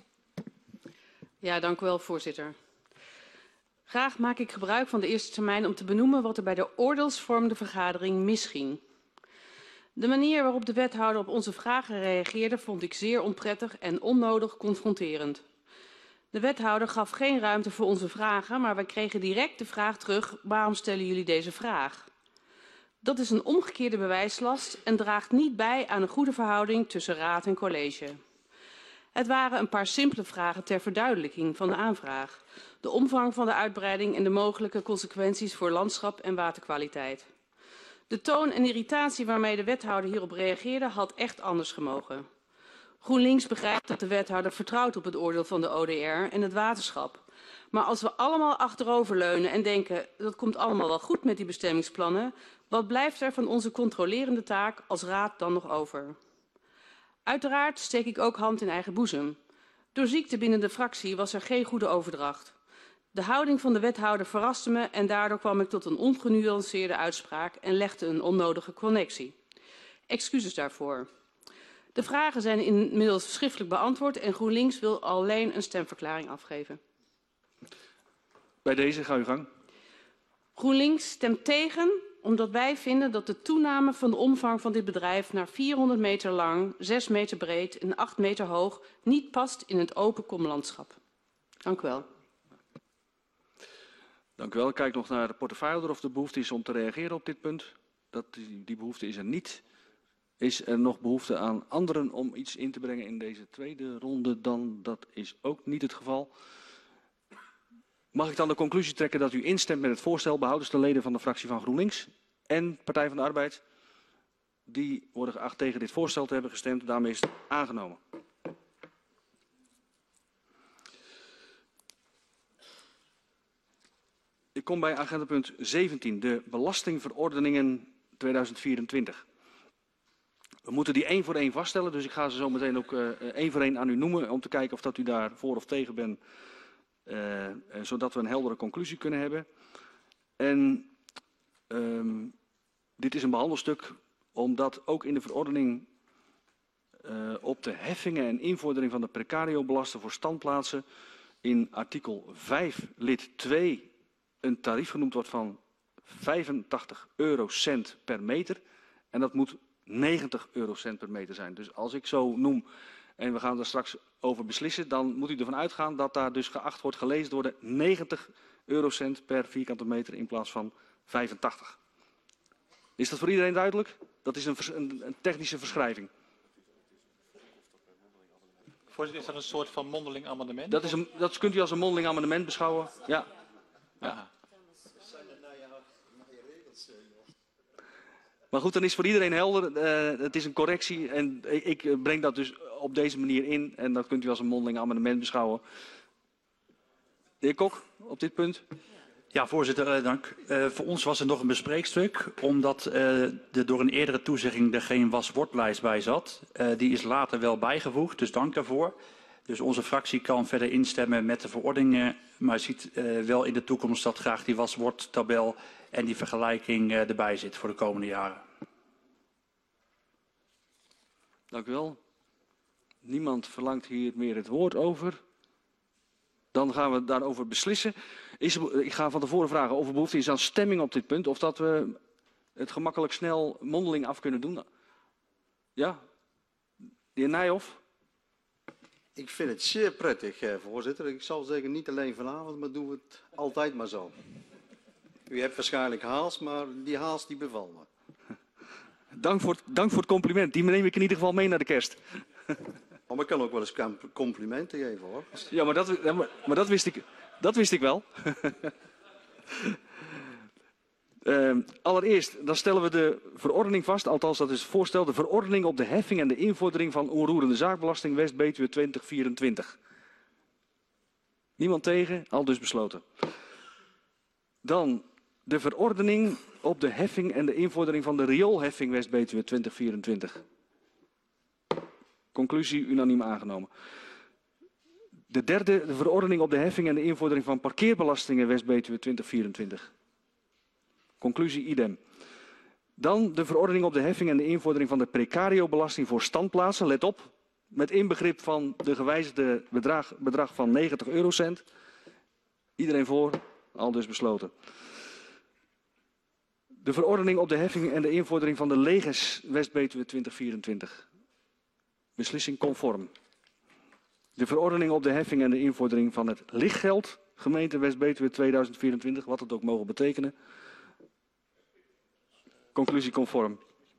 Speaker 13: Ja, dank u wel, voorzitter. Graag maak ik gebruik van de eerste termijn om te benoemen wat er bij de oordeelsvormende vergadering misging. De manier waarop de wethouder op onze vragen reageerde vond ik zeer onprettig en onnodig confronterend. De wethouder gaf geen ruimte voor onze vragen, maar wij kregen direct de vraag terug: waarom stellen jullie deze vraag? Dat is een omgekeerde bewijslast en draagt niet bij aan een goede verhouding tussen raad en college. Het waren een paar simpele vragen ter verduidelijking van de aanvraag. De omvang van de uitbreiding en de mogelijke consequenties voor landschap en waterkwaliteit. De toon en irritatie waarmee de wethouder hierop reageerde had echt anders gemogen. GroenLinks begrijpt dat de wethouder vertrouwt op het oordeel van de ODR en het waterschap. Maar als we allemaal achteroverleunen en denken dat komt allemaal wel goed met die bestemmingsplannen, wat blijft er van onze controlerende taak als raad dan nog over? Uiteraard steek ik ook hand in eigen boezem. Door ziekte binnen de fractie was er geen goede overdracht. De houding van de wethouder verraste me en daardoor kwam ik tot een ongenuanceerde uitspraak en legde een onnodige connectie. Excuses daarvoor. De vragen zijn inmiddels schriftelijk beantwoord en GroenLinks wil alleen een stemverklaring afgeven.
Speaker 1: Bij deze, ga uw gang.
Speaker 13: GroenLinks stemt tegen omdat wij vinden dat de toename van de omvang van dit bedrijf naar 400 meter lang, 6 meter breed en 8 meter hoog niet past in het open komlandschap. Dank u wel.
Speaker 1: Dank u wel. Ik kijk nog naar de portefeuillehouder of er behoefte is om te reageren op dit punt. Die behoefte is er niet. Is er nog behoefte aan anderen om iets in te brengen in deze tweede ronde? Dan dat is ook niet het geval. Mag ik dan de conclusie trekken dat u instemt met het voorstel, behoudens de leden van de fractie van GroenLinks en Partij van de Arbeid? Die worden geacht tegen dit voorstel te hebben gestemd. Daarmee is het aangenomen. Ik kom bij agendapunt 17, de belastingverordeningen 2024. We moeten die 1 voor 1 vaststellen, dus ik ga ze zo meteen ook 1 voor 1 aan u noemen om te kijken of dat u daar voor of tegen bent, zodat we een heldere conclusie kunnen hebben. En dit is een behandelstuk omdat ook in de verordening op de heffingen en invordering van de precario-belasten voor standplaatsen in artikel 5 lid 2 een tarief genoemd wordt van 85 eurocent per meter. En dat moet 90 eurocent per meter zijn. Dus als ik zo noem en we gaan er straks over beslissen, dan moet u ervan uitgaan dat daar dus geacht wordt gelezen te worden 90 eurocent per vierkante meter in plaats van 85. Is dat voor iedereen duidelijk? Dat is een technische verschrijving.
Speaker 5: Voorzitter, is dat een soort van mondeling amendement?
Speaker 1: Dat kunt u als een mondeling amendement beschouwen. Ja.
Speaker 5: Ja.
Speaker 1: Maar goed, dan is voor iedereen helder. Het is een correctie en ik breng dat dus op deze manier in. En dat kunt u als een mondeling amendement beschouwen. De heer Kok, op dit punt.
Speaker 6: Ja, voorzitter, dank. Voor ons was er nog een bespreekstuk, omdat er door een eerdere toezegging er geen was-wordt-lijst bij zat. Die is later wel bijgevoegd, dus dank daarvoor. Dus onze fractie kan verder instemmen met de verordeningen, maar ziet wel in de toekomst dat graag die was-wordt-tabel en die vergelijking erbij zit voor de komende jaren.
Speaker 1: Dank u wel. Niemand verlangt hier meer het woord over. Dan gaan we daarover beslissen. Ik ga van tevoren vragen of er behoefte is aan stemming op dit punt. Of dat we het gemakkelijk snel mondeling af kunnen doen. Ja? De heer Nijhoff?
Speaker 10: Ik vind het zeer prettig, voorzitter. Ik zal zeggen niet alleen vanavond, maar doen we het altijd maar zo. U hebt waarschijnlijk haast, maar die haast die bevalt me.
Speaker 1: Dank voor het compliment. Die neem ik in ieder geval mee naar de kerst.
Speaker 10: Maar ik kan ook wel eens complimenten geven, hoor.
Speaker 1: Ja, maar dat wist ik wel. Allereerst, dan stellen we de verordening vast, althans dat is het voorstel, de verordening op de heffing en de invordering van onroerende zaakbelasting West-Betuwe 2024. Niemand tegen, al dus besloten. Dan de verordening op de heffing en de invordering van de rioolheffing West-Betuwe 2024. Conclusie unaniem aangenomen. De derde, de verordening op de heffing en de invordering van parkeerbelastingen West-Betuwe 2024. Conclusie idem. Dan de verordening op de heffing en de invordering van de precario-belasting voor standplaatsen. Let op, met inbegrip van de gewijzigde bedrag van 90 eurocent. Iedereen voor, al dus besloten. De verordening op de heffing en de invordering van de legers West-Betuwe 2024. Beslissing conform. De verordening op de heffing en de invordering van het lichtgeld, gemeente West-Betuwe 2024, wat het ook mogen betekenen. Conclusie conform.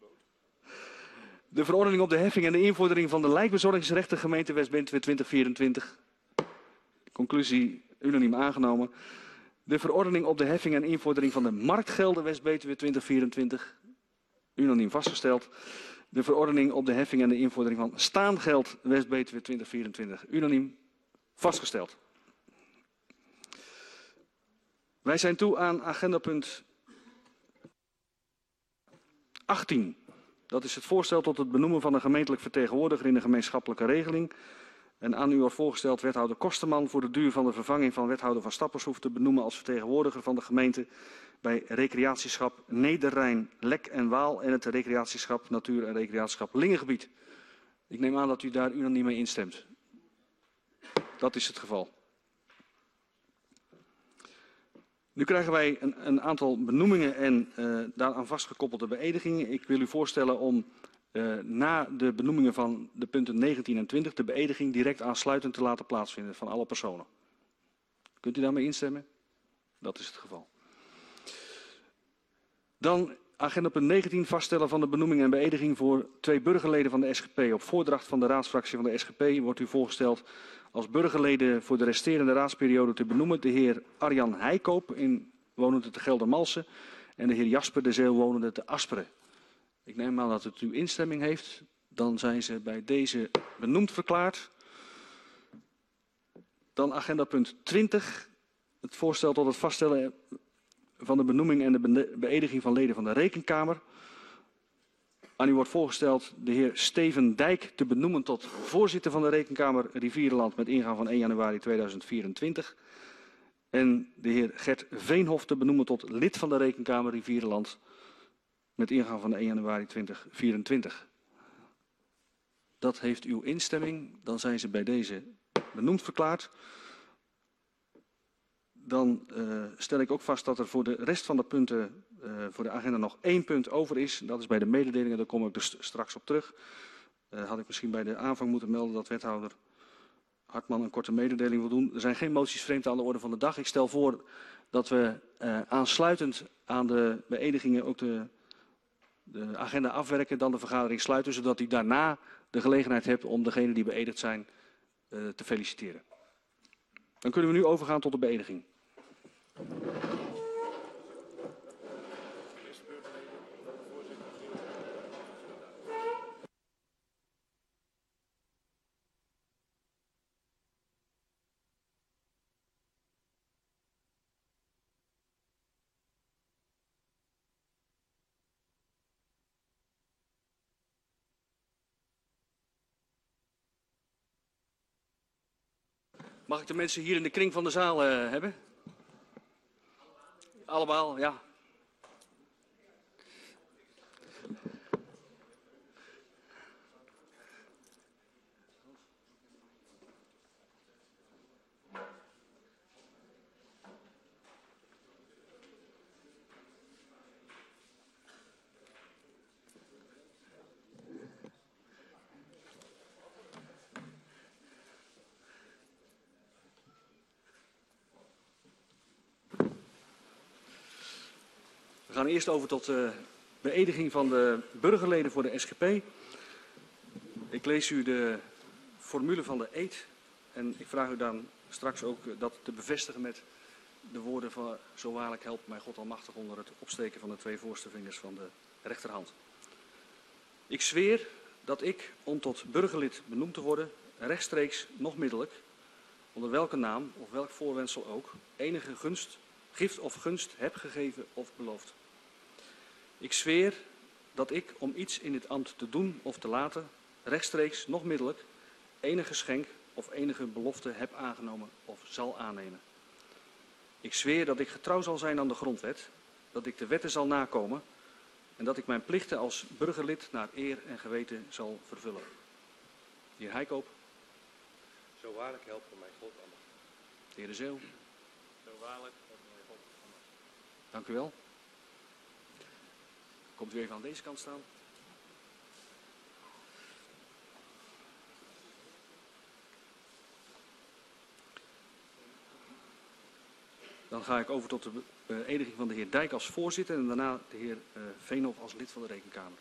Speaker 1: De verordening op de heffing en de invordering van de lijkbezorgingsrechten, gemeente West-Betuwe 2024. Conclusie unaniem aangenomen. De verordening op de heffing en invordering van de marktgelden West-Betuwe 2024. Unaniem vastgesteld. De verordening op de heffing en de invordering van staangeld West-Betuwe 2024. Unaniem vastgesteld. Wij zijn toe aan agendapunt 18. Dat is het voorstel tot het benoemen van een gemeentelijk vertegenwoordiger in de gemeenschappelijke regeling. En aan u wordt voorgesteld wethouder Kosterman voor de duur van de vervanging van wethouder Van Stappershoef te benoemen als vertegenwoordiger van de gemeente bij recreatieschap Nederrijn, Lek en Waal en het recreatieschap Natuur en Recreatieschap Lingengebied. Ik neem aan dat u daar unaniem mee instemt. Dat is het geval. Nu krijgen wij een aantal benoemingen en daaraan vastgekoppelde beëdigingen. Ik wil u voorstellen om na de benoemingen van de punten 19 en 20 de beëdiging direct aansluitend te laten plaatsvinden van alle personen. Kunt u daarmee instemmen? Dat is het geval. Dan agenda punt 19, vaststellen van de benoeming en beëdiging voor 2 burgerleden van de SGP. Op voordracht van de raadsfractie van de SGP wordt u voorgesteld als burgerleden voor de resterende raadsperiode te benoemen de heer Arjan Heikoop, wonende te Geldermalsen, en de heer Jasper de Zeeuw, wonende te Asperen. Ik neem aan dat het uw instemming heeft. Dan zijn ze bij deze benoemd verklaard. Dan agenda punt 20. Het voorstel tot het vaststellen van de benoeming en de beëdiging van leden van de Rekenkamer. Aan u wordt voorgesteld de heer Steven Dijk te benoemen tot voorzitter van de Rekenkamer Rivierenland met ingang van 1 januari 2024. En de heer Gert Veenhof te benoemen tot lid van de Rekenkamer Rivierenland met ingang van 1 januari 2024. Dat heeft uw instemming. Dan zijn ze bij deze benoemd verklaard. Dan stel ik ook vast dat er voor de rest van de punten voor de agenda nog 1 punt over is. Dat is bij de mededelingen, daar kom ik dus straks op terug. Had ik misschien bij de aanvang moeten melden dat wethouder Hartman een korte mededeling wil doen. Er zijn geen moties vreemd aan de orde van de dag. Ik stel voor dat we aansluitend aan de beëdigingen ook de agenda afwerken, dan de vergadering sluiten, zodat u daarna de gelegenheid hebt om degenen die beëdigd zijn te feliciteren. Dan kunnen we nu overgaan tot de beëdiging. Mag ik de mensen hier in de kring van de zaal hebben? Allemaal, ja. We gaan eerst over tot de beëdiging van de burgerleden voor de SGP. Ik lees u de formule van de eed en ik vraag u dan straks ook dat te bevestigen met de woorden van zo waarlijk helpt mij God almachtig onder het opsteken van de 2 voorste vingers van de rechterhand. Ik zweer dat ik, om tot burgerlid benoemd te worden, rechtstreeks nog middelijk, onder welke naam of welk voorwendsel ook, enige gift of gunst heb gegeven of beloofd. Ik zweer dat ik, om iets in dit ambt te doen of te laten, rechtstreeks nog middelijk, enige geschenk of enige belofte heb aangenomen of zal aannemen. Ik zweer dat ik getrouw zal zijn aan de grondwet, dat ik de wetten zal nakomen en dat ik mijn plichten als burgerlid naar eer en geweten zal vervullen. De heer Heikoop.
Speaker 14: Zo waarlijk helpt mij God almachtig.
Speaker 1: De heer De Zeeuw.
Speaker 14: Zo waarlijk helpt mij God almachtig.
Speaker 1: Dank u wel. Komt u even aan deze kant staan. Dan ga ik over tot de beëdiging van de heer Dijk als voorzitter en daarna de heer Veenhof als lid van de Rekenkamer.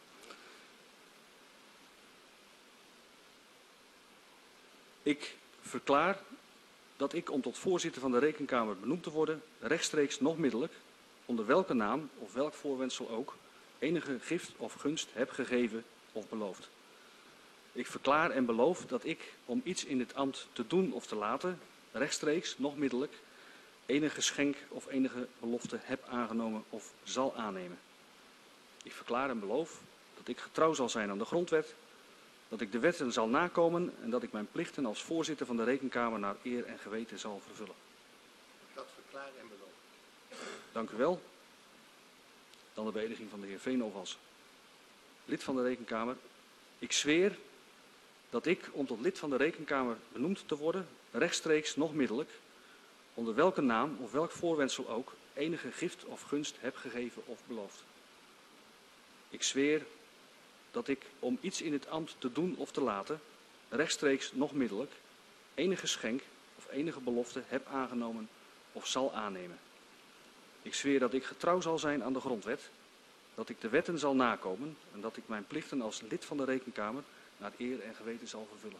Speaker 1: Ik verklaar dat ik, om tot voorzitter van de Rekenkamer benoemd te worden, rechtstreeks nog middelijk, onder welke naam of welk voorwendsel ook, enige gift of gunst heb gegeven of beloofd. Ik verklaar en beloof dat ik, om iets in dit ambt te doen of te laten, rechtstreeks nog middelijk, enige geschenk of enige belofte heb aangenomen of zal aannemen. Ik verklaar en beloof dat ik getrouw zal zijn aan de grondwet, dat ik de wetten zal nakomen en dat ik mijn plichten als voorzitter van de Rekenkamer naar eer en geweten zal vervullen.
Speaker 14: Dat verklaar en beloof.
Speaker 1: Dank u wel. Dan de beëdiging van de heer Veenhof als lid van de Rekenkamer. Ik zweer dat ik, om tot lid van de Rekenkamer benoemd te worden, rechtstreeks nog middelijk, onder welke naam of welk voorwendsel ook, enige gift of gunst heb gegeven of beloofd. Ik zweer dat ik, om iets in het ambt te doen of te laten, rechtstreeks nog middelijk, enige geschenk of enige belofte heb aangenomen of zal aannemen. Ik zweer dat ik getrouw zal zijn aan de grondwet, dat ik de wetten zal nakomen en dat ik mijn plichten als lid van de Rekenkamer naar eer en geweten zal vervullen.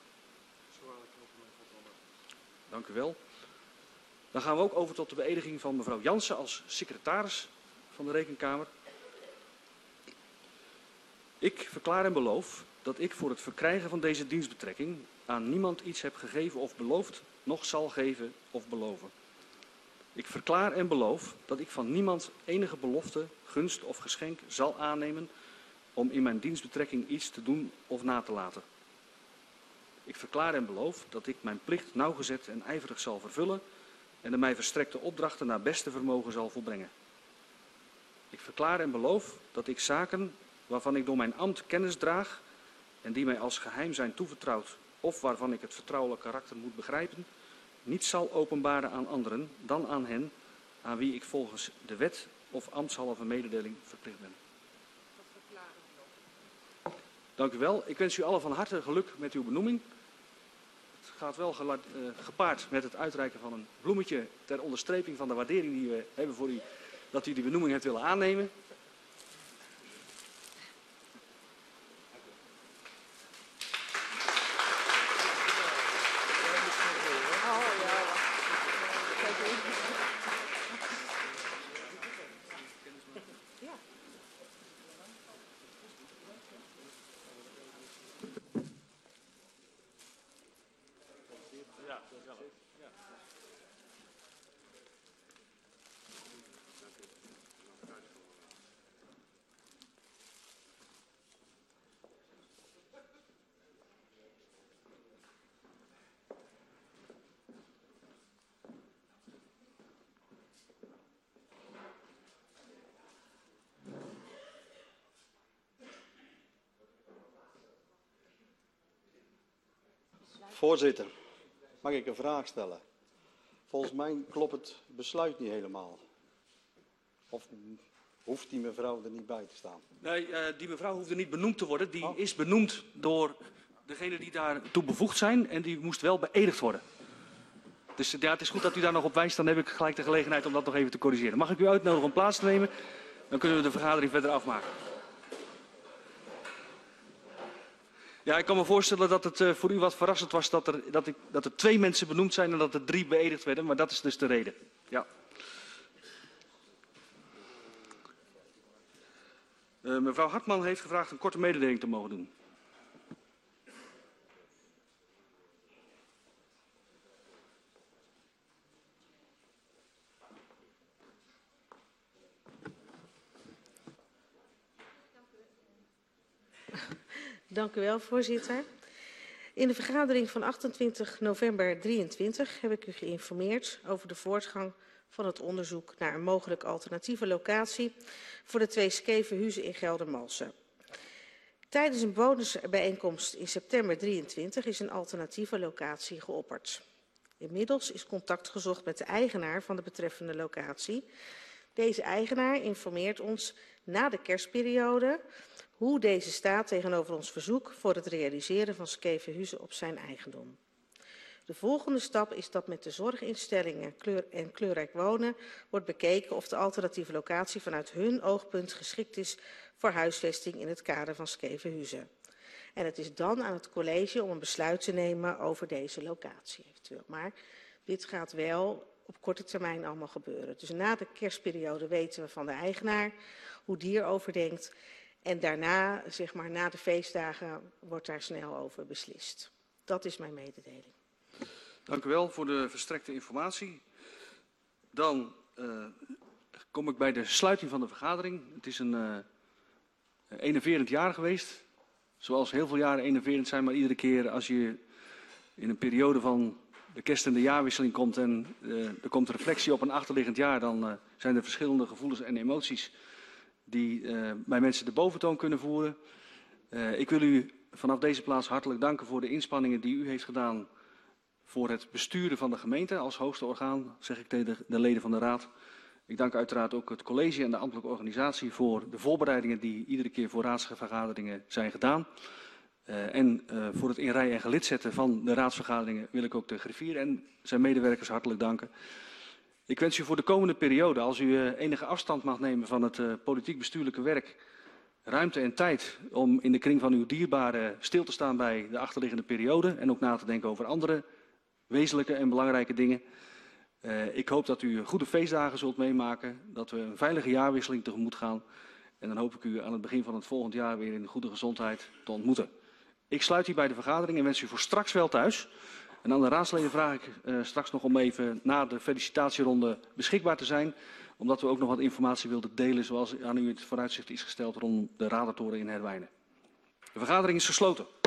Speaker 1: Dank u wel. Dan gaan we ook over tot de beëdiging van mevrouw Jansen als secretaris van de Rekenkamer. Ik verklaar en beloof dat ik voor het verkrijgen van deze dienstbetrekking aan niemand iets heb gegeven of beloofd, noch zal geven of beloven. Ik verklaar en beloof dat ik van niemand enige belofte, gunst of geschenk zal aannemen om in mijn dienstbetrekking iets te doen of na te laten. Ik verklaar en beloof dat ik mijn plicht nauwgezet en ijverig zal vervullen en de mij verstrekte opdrachten naar beste vermogen zal volbrengen. Ik verklaar en beloof dat ik zaken waarvan ik door mijn ambt kennis draag en die mij als geheim zijn toevertrouwd of waarvan ik het vertrouwelijk karakter moet begrijpen, niet zal openbaren aan anderen dan aan hen aan wie ik volgens de wet of ambtshalve mededeling verplicht ben. Dank u wel. Ik wens u allen van harte geluk met uw benoeming. Het gaat wel gepaard met het uitreiken van een bloemetje ter onderstreping van de waardering die we hebben voor u, dat u die benoeming hebt willen aannemen.
Speaker 10: Voorzitter, mag ik een vraag stellen? Volgens mij klopt het besluit niet helemaal. Of hoeft die mevrouw er niet bij te staan?
Speaker 1: Nee, die mevrouw hoefde niet benoemd te worden. Die is benoemd door degenen die daartoe bevoegd zijn en die moest wel beëdigd worden. Dus ja, het is goed dat u daar nog op wijst. Dan heb ik gelijk de gelegenheid om dat nog even te corrigeren. Mag ik u uitnodigen om plaats te nemen? Dan kunnen we de vergadering verder afmaken. Ja, ik kan me voorstellen dat het voor u wat verrassend was dat er 2 mensen benoemd zijn en dat er 3 beëdigd werden. Maar dat is dus de reden. Ja. Mevrouw Hartman heeft gevraagd een korte mededeling te mogen doen.
Speaker 15: Dank u wel, voorzitter. In de vergadering van 28 november 2023 heb ik u geïnformeerd over de voortgang van het onderzoek naar een mogelijke alternatieve locatie voor de 2 skevenhuizen in Geldermalsen. Tijdens een bonusbijeenkomst in september 2023 is een alternatieve locatie geopperd. Inmiddels is contact gezocht met de eigenaar van de betreffende locatie. Deze eigenaar informeert ons na de kerstperiode hoe deze staat tegenover ons verzoek voor het realiseren van skevenhuizen op zijn eigendom. De volgende stap is dat met de zorginstellingen en kleurrijk wonen wordt bekeken of de alternatieve locatie vanuit hun oogpunt geschikt is voor huisvesting in het kader van skevenhuizen. En het is dan aan het college om een besluit te nemen over deze locatie eventueel. Maar dit gaat wel op korte termijn allemaal gebeuren. Dus na de kerstperiode weten we van de eigenaar hoe die erover denkt. En daarna, zeg maar na de feestdagen, wordt daar snel over beslist. Dat is mijn mededeling.
Speaker 1: Dank u wel voor de verstrekte informatie. Dan kom ik bij de sluiting van de vergadering. Het is een enerverend jaar geweest. Zoals heel veel jaren enerverend zijn, maar iedere keer als je in een periode van de kerst- en de jaarwisseling komt en er komt reflectie op een achterliggend jaar, dan zijn er verschillende gevoelens en emoties die bij mensen de boventoon kunnen voeren. Ik wil u vanaf deze plaats hartelijk danken voor de inspanningen die u heeft gedaan voor het besturen van de gemeente als hoogste orgaan, zeg ik tegen de leden van de raad. Ik dank uiteraard ook het college en de ambtelijke organisatie voor de voorbereidingen die iedere keer voor raadsvergaderingen zijn gedaan. En voor het in rij en gelid zetten van de raadsvergaderingen wil ik ook de griffier en zijn medewerkers hartelijk danken. Ik wens u voor de komende periode, als u enige afstand mag nemen van het politiek-bestuurlijke werk, ruimte en tijd om in de kring van uw dierbaren stil te staan bij de achterliggende periode en ook na te denken over andere wezenlijke en belangrijke dingen. Ik hoop dat u goede feestdagen zult meemaken, dat we een veilige jaarwisseling tegemoet gaan. En dan hoop ik u aan het begin van het volgend jaar weer in goede gezondheid te ontmoeten. Ik sluit hierbij de vergadering en wens u voor straks wel thuis En aan de raadsleden vraag ik straks nog om even na de felicitatieronde beschikbaar te zijn. Omdat we ook nog wat informatie wilden delen zoals aan u het vooruitzicht is gesteld rond de radartoren in Herwijnen. De vergadering is gesloten.